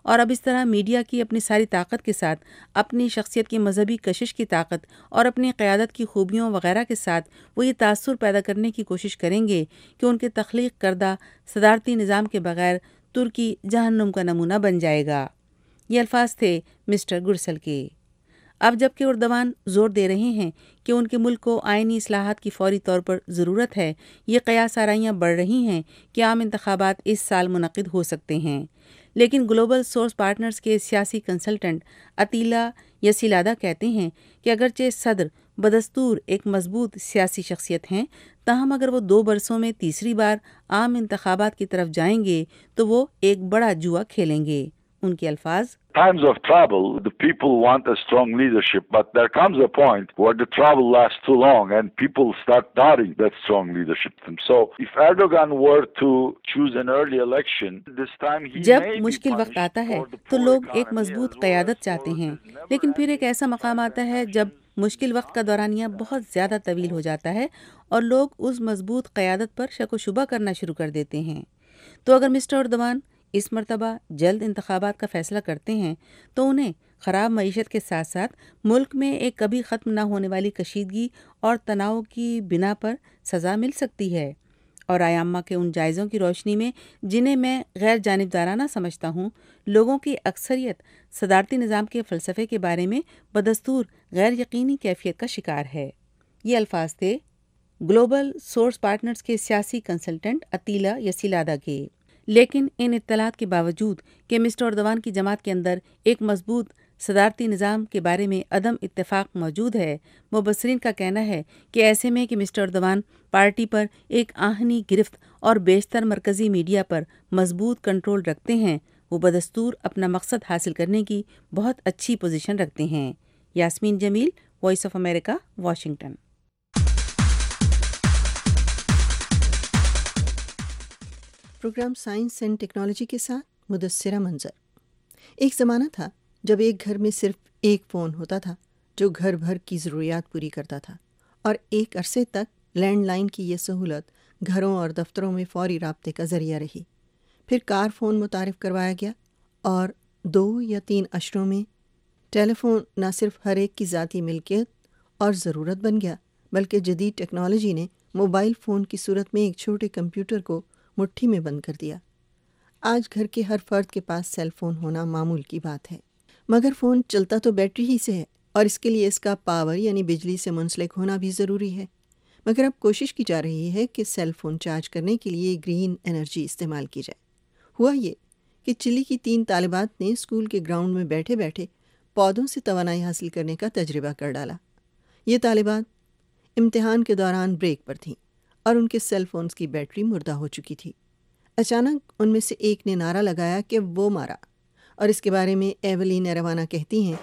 اور اب اس طرح میڈیا کی اپنی ساری طاقت کے ساتھ، اپنی شخصیت کی مذہبی کشش کی طاقت اور اپنی قیادت کی خوبیوں وغیرہ کے ساتھ وہ یہ تاثر پیدا کرنے کی کوشش کریں گے کہ ان کے تخلیق کردہ صدارتی نظام کے بغیر ترکی جہنم کا نمونہ بن جائے گا۔ یہ الفاظ تھے مسٹر گرسل کے۔ اب جبکہ اردوان زور دے رہے ہیں کہ ان کے ملک کو آئینی اصلاحات کی فوری طور پر ضرورت ہے، یہ قیاس آرائیاں بڑھ رہی ہیں کہ عام انتخابات اس سال منعقد ہو سکتے ہیں، لیکن گلوبل سورس پارٹنرز کے سیاسی کنسلٹنٹ عطیلا یسیلادہ کہتے ہیں کہ اگرچہ صدر بدستور ایک مضبوط سیاسی شخصیت ہیں، تاہم اگر وہ 2 برسوں میں تیسری بار عام انتخابات کی طرف جائیں گے تو وہ ایک بڑا جوا کھیلیں گے۔ ان کے الفاظ: Times of trouble, the people want a strong leadership, but there comes a point where the trouble lasts too long and people start doubting that strong leadership. So, if Erdogan were to choose an early election, this time he جب may be مشکل وقت punished آتا ہے for the تو poor لوگ ایک economy مضبوط as قیادت well. چاہتے ہیں، لیکن پھر ایک ایسا مقام آتا ہے جب مشکل وقت کا دورانیہ بہت زیادہ طویل ہو جاتا ہے اور لوگ اس مضبوط قیادت پر شک و شبہ کرنا شروع کر دیتے ہیں۔ تو اگر مسٹر اردوان اس مرتبہ جلد انتخابات کا فیصلہ کرتے ہیں تو انہیں خراب معیشت کے ساتھ ساتھ ملک میں ایک کبھی ختم نہ ہونے والی کشیدگی اور تناؤ کی بنا پر سزا مل سکتی ہے۔ اور آیامہ کے ان جائزوں کی روشنی میں جنہیں میں غیر جانبدارانہ سمجھتا ہوں، لوگوں کی اکثریت صدارتی نظام کے فلسفے کے بارے میں بدستور غیر یقینی کیفیت کا شکار ہے۔ یہ الفاظ تھے گلوبل سورس پارٹنرز کے سیاسی کنسلٹنٹ عطیلا یسیلادہ کے۔ لیکن ان اطلاعات کے باوجود کہ مسٹر اردوان کی جماعت کے اندر ایک مضبوط صدارتی نظام کے بارے میں عدم اتفاق موجود ہے، مبصرین کا کہنا ہے کہ ایسے میں کہ مسٹر اردوان پارٹی پر ایک آہنی گرفت اور بیشتر مرکزی میڈیا پر مضبوط کنٹرول رکھتے ہیں، وہ بدستور اپنا مقصد حاصل کرنے کی بہت اچھی پوزیشن رکھتے ہیں۔ Yasmeen Jamil, voice of America, Washington. Program science and technology کے ساتھ مدثرہ منظر۔ ایک زمانہ تھا جب ایک گھر میں صرف ایک فون ہوتا تھا جو گھر بھر کی ضروریات پوری کرتا تھا، اور ایک عرصے تک لینڈ لائن کی یہ سہولت گھروں اور دفتروں میں فوری رابطے کا ذریعہ رہی۔ پھر کار فون متعارف کروایا گیا اور 2 یا 3 عشروں میں ٹیلی فون نہ صرف ہر ایک کی ذاتی ملکیت اور ضرورت بن گیا، بلکہ جدید ٹیکنالوجی نے موبائل فون کی صورت میں ایک چھوٹے کمپیوٹر کو مٹھی میں بند کر دیا۔ آج گھر کے ہر فرد کے پاس سیل فون ہونا معمول کی بات ہے، مگر فون چلتا تو بیٹری ہی سے ہے، اور اس کے لیے اس کا پاور یعنی بجلی سے منسلک ہونا بھی ضروری ہے۔ مگر اب کوشش کی جا رہی ہے کہ سیل فون چارج کرنے کے لیے گرین انرجی استعمال کی جائے۔ ہوا یہ کہ چلی کی 3 طالبات نے اسکول کے گراؤنڈ میں بیٹھے بیٹھے پودوں سے توانائی حاصل کرنے کا تجربہ کر ڈالا۔ یہ طالبات امتحان کے دوران بریک پر تھیں اور ان کے سیل فونز کی بیٹری مردہ ہو چکی تھی۔ اچانک ان میں سے ایک نے نعرہ لگایا کہ وہ مارا، اور اس کے بارے میں ایولین ایروانہ کہتی ہیں: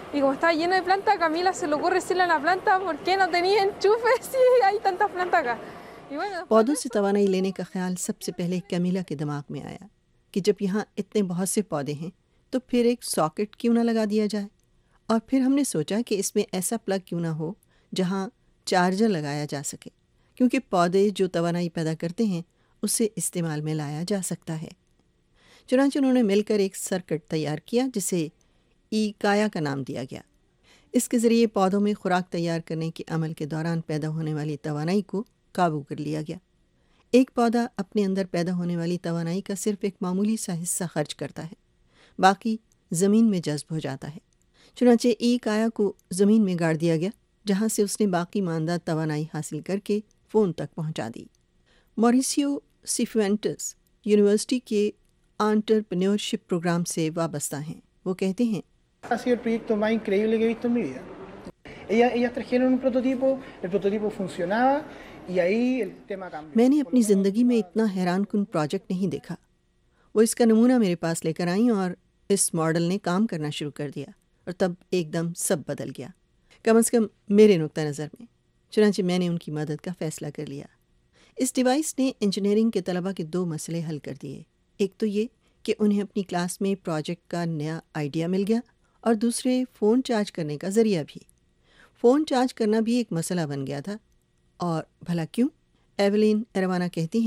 پودوں سے توانائی لینے کا خیال سب سے پہلے کمیلا کے دماغ میں آیا کہ جب یہاں اتنے بہت سے پودے ہیں تو پھر ایک ساکٹ کیوں نہ لگا دیا جائے، اور پھر ہم نے سوچا کہ اس میں ایسا پلگ کیوں نہ ہو جہاں چارجر لگایا جا سکے، کیونکہ پودے جو توانائی پیدا کرتے ہیں اسے استعمال میں لایا جا سکتا ہے۔ چنانچہ انہوں نے مل کر ایک سرکٹ تیار کیا جسے ای کایا کا نام دیا گیا۔ اس کے ذریعے پودوں میں خوراک تیار کرنے کے عمل کے دوران پیدا ہونے والی توانائی کو قابو کر لیا گیا۔ ایک پودا اپنے اندر پیدا ہونے والی توانائی کا صرف ایک معمولی سا حصہ خرچ کرتا ہے، باقی زمین میں جذب ہو جاتا ہے۔ چنانچہ ای کایا کو زمین میں گاڑ دیا گیا، جہاں سے اس نے باقی ماندہ توانائی حاصل کر کے فون تک پہنچا دی۔ موریسیو سیفوینٹس یونیورسٹی کے انٹرپرینیورشپ پروگرام سے وابستہ ہیں۔ وہ کہتے ہیں: Ha sido el proyecto más increíble que he visto en mi vida. Ellas trajeron un prototipo, el prototipo funcionaba y ahí el tema cambió. میں نے اپنی زندگی میں اتنا حیران کن پروجیکٹ نہیں دیکھا۔ وہ اس کا نمونہ میرے پاس لے کر آئیں اور اس ماڈل نے کام کرنا شروع کر دیا، اور تب ایک دم سب بدل گیا، کم از کم میرے نقطہ نظر میں۔ چنانچہ میں نے ان کی مدد کا فیصلہ کر لیا۔ اس ڈیوائس نے انجینئرنگ کے طلباء کے 2 مسئلے حل کر دیے۔ ایک تو یہ کہ انہیں اپنی کلاس میں پروجیکٹ کا نیا آئیڈیا مل گیا، اور دوسرے فون چارج کرنے کا ذریعہ بھی۔ فون چارج کرنا بھی ایک مسئلہ بن گیا تھا، اور بھلا کیوں؟ ایولین ایروانہ کہتی ہیں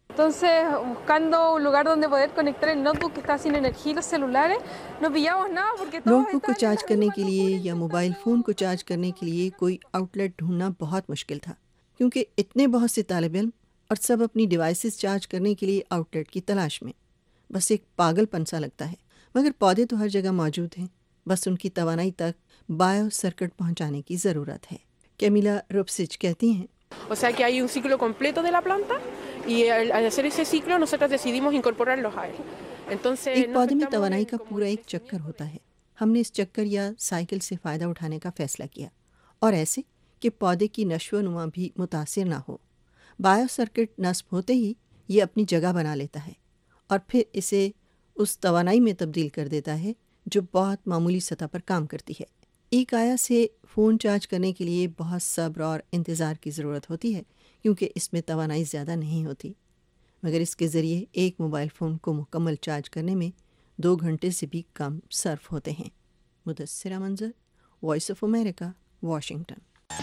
Entonces, buscando un lugar donde poder conectar el notebook que está sin energía y los celulares, no pillamos nada porque todo notebook को चार्ज करने के लिए या मोबाइल फ़ोन को चार्ज करने के लिए कोई आउटलेट ढूंढना बहुत मुश्किल था, क्योंकि इतने बहुत से तालिब इल्म और सब अपनी डिवाइसेस चार्ज करने के लिए आउटलेट की तलाश में। बस एक पागलपन सा लगता है, मगर पौधे तो हर जगह मौजूद हैं, बस उनकी तवानाई तक बायो सर्किट पहुंचाने की ज़रूरत है। कैमिला रुपसिच कहती हैं, O sea que hay un ciclo completo de la planta y al hacer ese ciclo nosotros decidimos incorporarlos a él. Entonces एक पौधे में तवानाई का पूरा एक चक्कर होता है। हमने इस चक्कर या साइकिल से फ़ायदा उठाने का फ़ैसला किया, और ऐसे कि पौधे की नशो-नुमा भी मुतासिर ना हो। बायो सर्किट नस्ब होते ही ये अपनी जगह बना लेता है और फिर इसे उस तवानाई में तब्दील कर देता है जो बहुत मामूली सतह पर काम करती है। एक आया से फ़ोन चार्ज करने के लिए बहुत सब्र और इंतज़ार की ज़रूरत होती है, क्योंकि इसमें तवानाई ज़्यादा नहीं होती, मगर इसके ज़रिए एक मोबाइल फ़ोन को मुकम्मल चार्ज करने में 2 घंटे से भी कम सर्फ होते हैं। Mudassira Manzar, voice of America, Washington.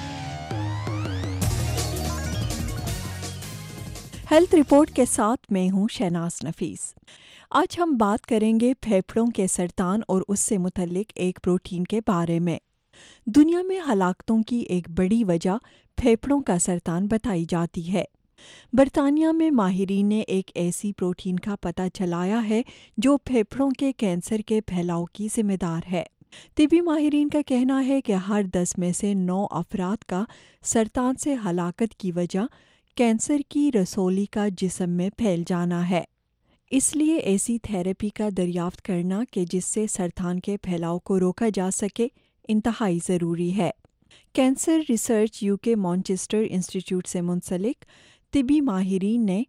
Health report के साथ मैं हूँ शहनाज नफीस। आज हम बात करेंगे फेफड़ों के सरतान और उससे मुतल्लिक एक प्रोटीन के बारे में। दुनिया में हलाकतों की एक बड़ी वजह फेफड़ों का सरतान बताई जाती है। बरतानिया में माहिरीन ने एक ऐसी प्रोटीन का पता चलाया है जो फेफड़ों के कैंसर के फैलाव की जिम्मेदार है। तिबी माहिरीन का कहना है कि हर 10 में से 9 अफराद का सरतान से हलाकत की वजह कैंसर की रसौली का जिस्म में फैल जाना है। इसलिए ऐसी थेरेपी का दरियाफ्त करना कि जिससे सरतान के फैलाव को रोका जा सके इंतहाई ज़रूरी है। Cancer research UK Manchester institute से मुंसलिक तिबी माहिरीन ने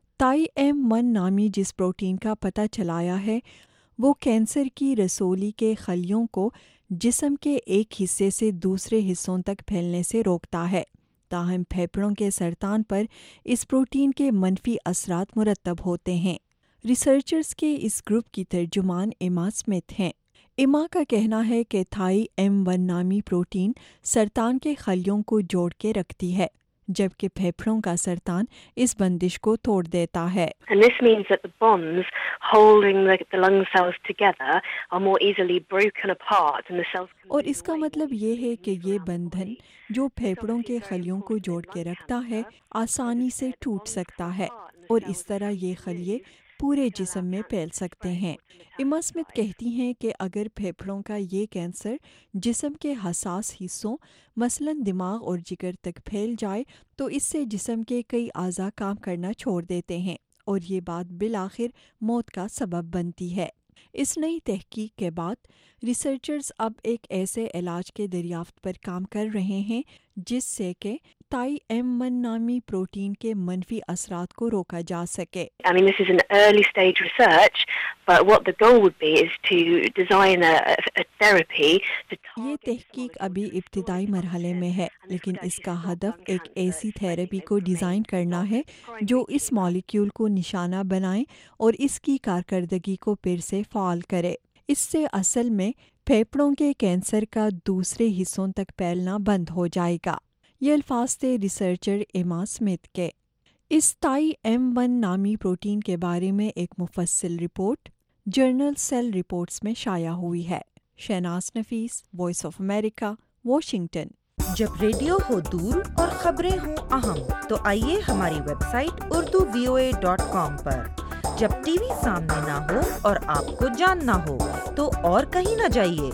ताई-M1 नामी जिस प्रोटीन का पता चलाया है वो कैंसर की रसौली के खलियों को जिस्म के एक हिस्से से दूसरे हिस्सों तक फैलने से रोकता है। ताहम फेफड़ों के सरतान पर इस प्रोटीन के मनफी असरात मुरतब होते हैं। रिसर्चर्स के इस ग्रुप की तर्जुमान इमा स्मिथ हैं। इमा का कहना है कि थाई-M1 नामी प्रोटीन सरतान के खलियों को जोड़ के रखती है, जबकि फेफड़ों का सरतान इस बंदिश को तोड़ देता है। And this means that the bonds holding the lung cells together are more easily broken apart and the cells और इसका मतलब ये है कि ये बंधन जो फेफड़ों के खलियों को जोड़ के रखता है आसानी से टूट सकता है और इस तरह ये खलिए पूरे जिस्म में फैल सकते हैं। इमा स्मिथ कहती हैं कि अगर फेफड़ों का ये कैंसर जिस्म के हसास हिस्सों मसलन दिमाग और जिगर तक फैल जाए तो इससे जिस्म के कई आज़ा काम करना छोड़ देते हैं और ये बात बिलाखिर मौत का सबब बनती है। इस नई तहकीक के बाद रिसर्चर्स अब एक ऐसे इलाज के दरियाफ्त पर काम कर रहे हैं जिससे कि ताई-M1 नामी प्रोटीन के मनफी असरात को रोका जा सके। I mean, this is an early stage research, but what the goal would be is to design a therapy to ये तहकीक अभी इब्तिदाई मरहले में है, लेकिन इसका हदफ एक ऐसी थेरेपी को डिज़ाइन करना है जो इस मॉलिक्यूल को निशाना बनाए और इसकी कारकर्दगी को फिर से फ़ाल करे। इससे असल में फेफड़ों के कैंसर का दूसरे हिस्सों तक फैलना बंद हो जाएगा। ये अल्फाज थे रिसर्चर इमा स्मिथ के। इस ताई-M1 नामी प्रोटीन के बारे में एक मुफस्सिल रिपोर्ट जर्नल सेल रिपोर्ट्स में शाया हुई है। Shahnaz Nafees, voice of America, Washington. जब रेडियो हो दूर और खबरें हों अहम तो आइए हमारी वेबसाइट urduvoa.com पर। जब टीवी सामने ना हो और आपको जानना हो तो और कहीं ना जाइए,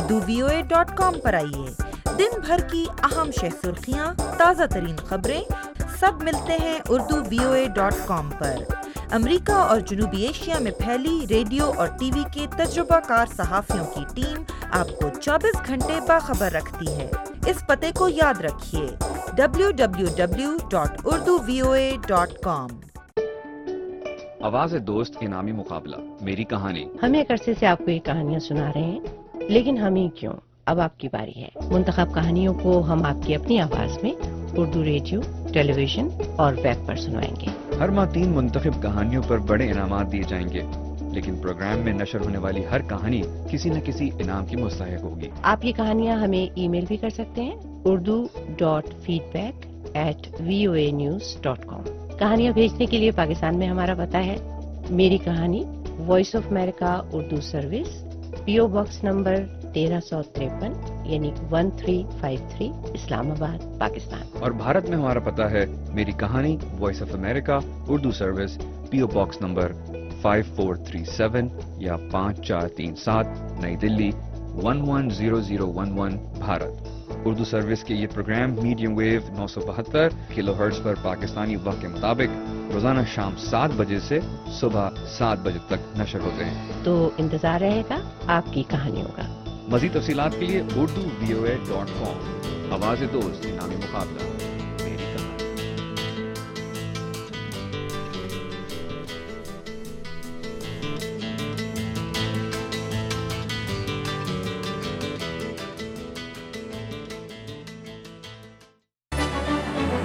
urduvoa.com पर आइए। दिन भर की अहम शह सुर्खियाँ, ताज़ा तरीन खबरें सब मिलते हैं urduvoa.com पर। अमेरिका और जनूबी एशिया में फैली रेडियो और टीवी के तजुर्बाकार सहाफ़ियों की टीम आपको 24 घंटे बाखबर रखती है। इस पते को याद रखिए, www.urduvoa.com। आवाज़ दोस्त इनामी मुकाबला, मेरी कहानी। हम एक अरसे से आपको ये कहानियाँ सुना रहे हैं, लेकिन हम ही क्यों, अब आपकी बारी है। मुंतखब कहानियों को हम आपकी अपनी आवाज़ में उर्दू रेडियो, टेलीविजन और वेब पर सुनाएंगे। हर माह 3 मुंतखब कहानियों पर बड़े इनामात दिए जाएंगे, लेकिन प्रोग्राम में नशर होने वाली हर कहानी किसी न किसी इनाम की मुस्तहिक होगी। आप ये कहानियाँ हमें ईमेल भी कर सकते हैं, urdu.feedback@voanews.com। کہانیاں بھیجنے کے لیے پاکستان میں ہمارا پتہ ہے میری کہانی، voice of America Urdu service, PO box number 1353 یعنی 1353 اسلام آباد پاکستان. اور بھارت میں ہمارا پتہ ہے میری کہانی، voice of America Urdu service, PO box number 5437 یا 5437 نئی دلی 110011 بھارت. اردو سروس کے یہ program medium wave 972 kilohertz پر پاکستانی وقت کے مطابق روزانہ شام 7 بجے سے صبح 7 بجے تک نشر ہوتے ہیں. تو انتظار رہے گا آپ کی کہانیوں کا. مزید تفصیلات کے لیے urduvoa.com. آواز دوست نامی مقابلہ.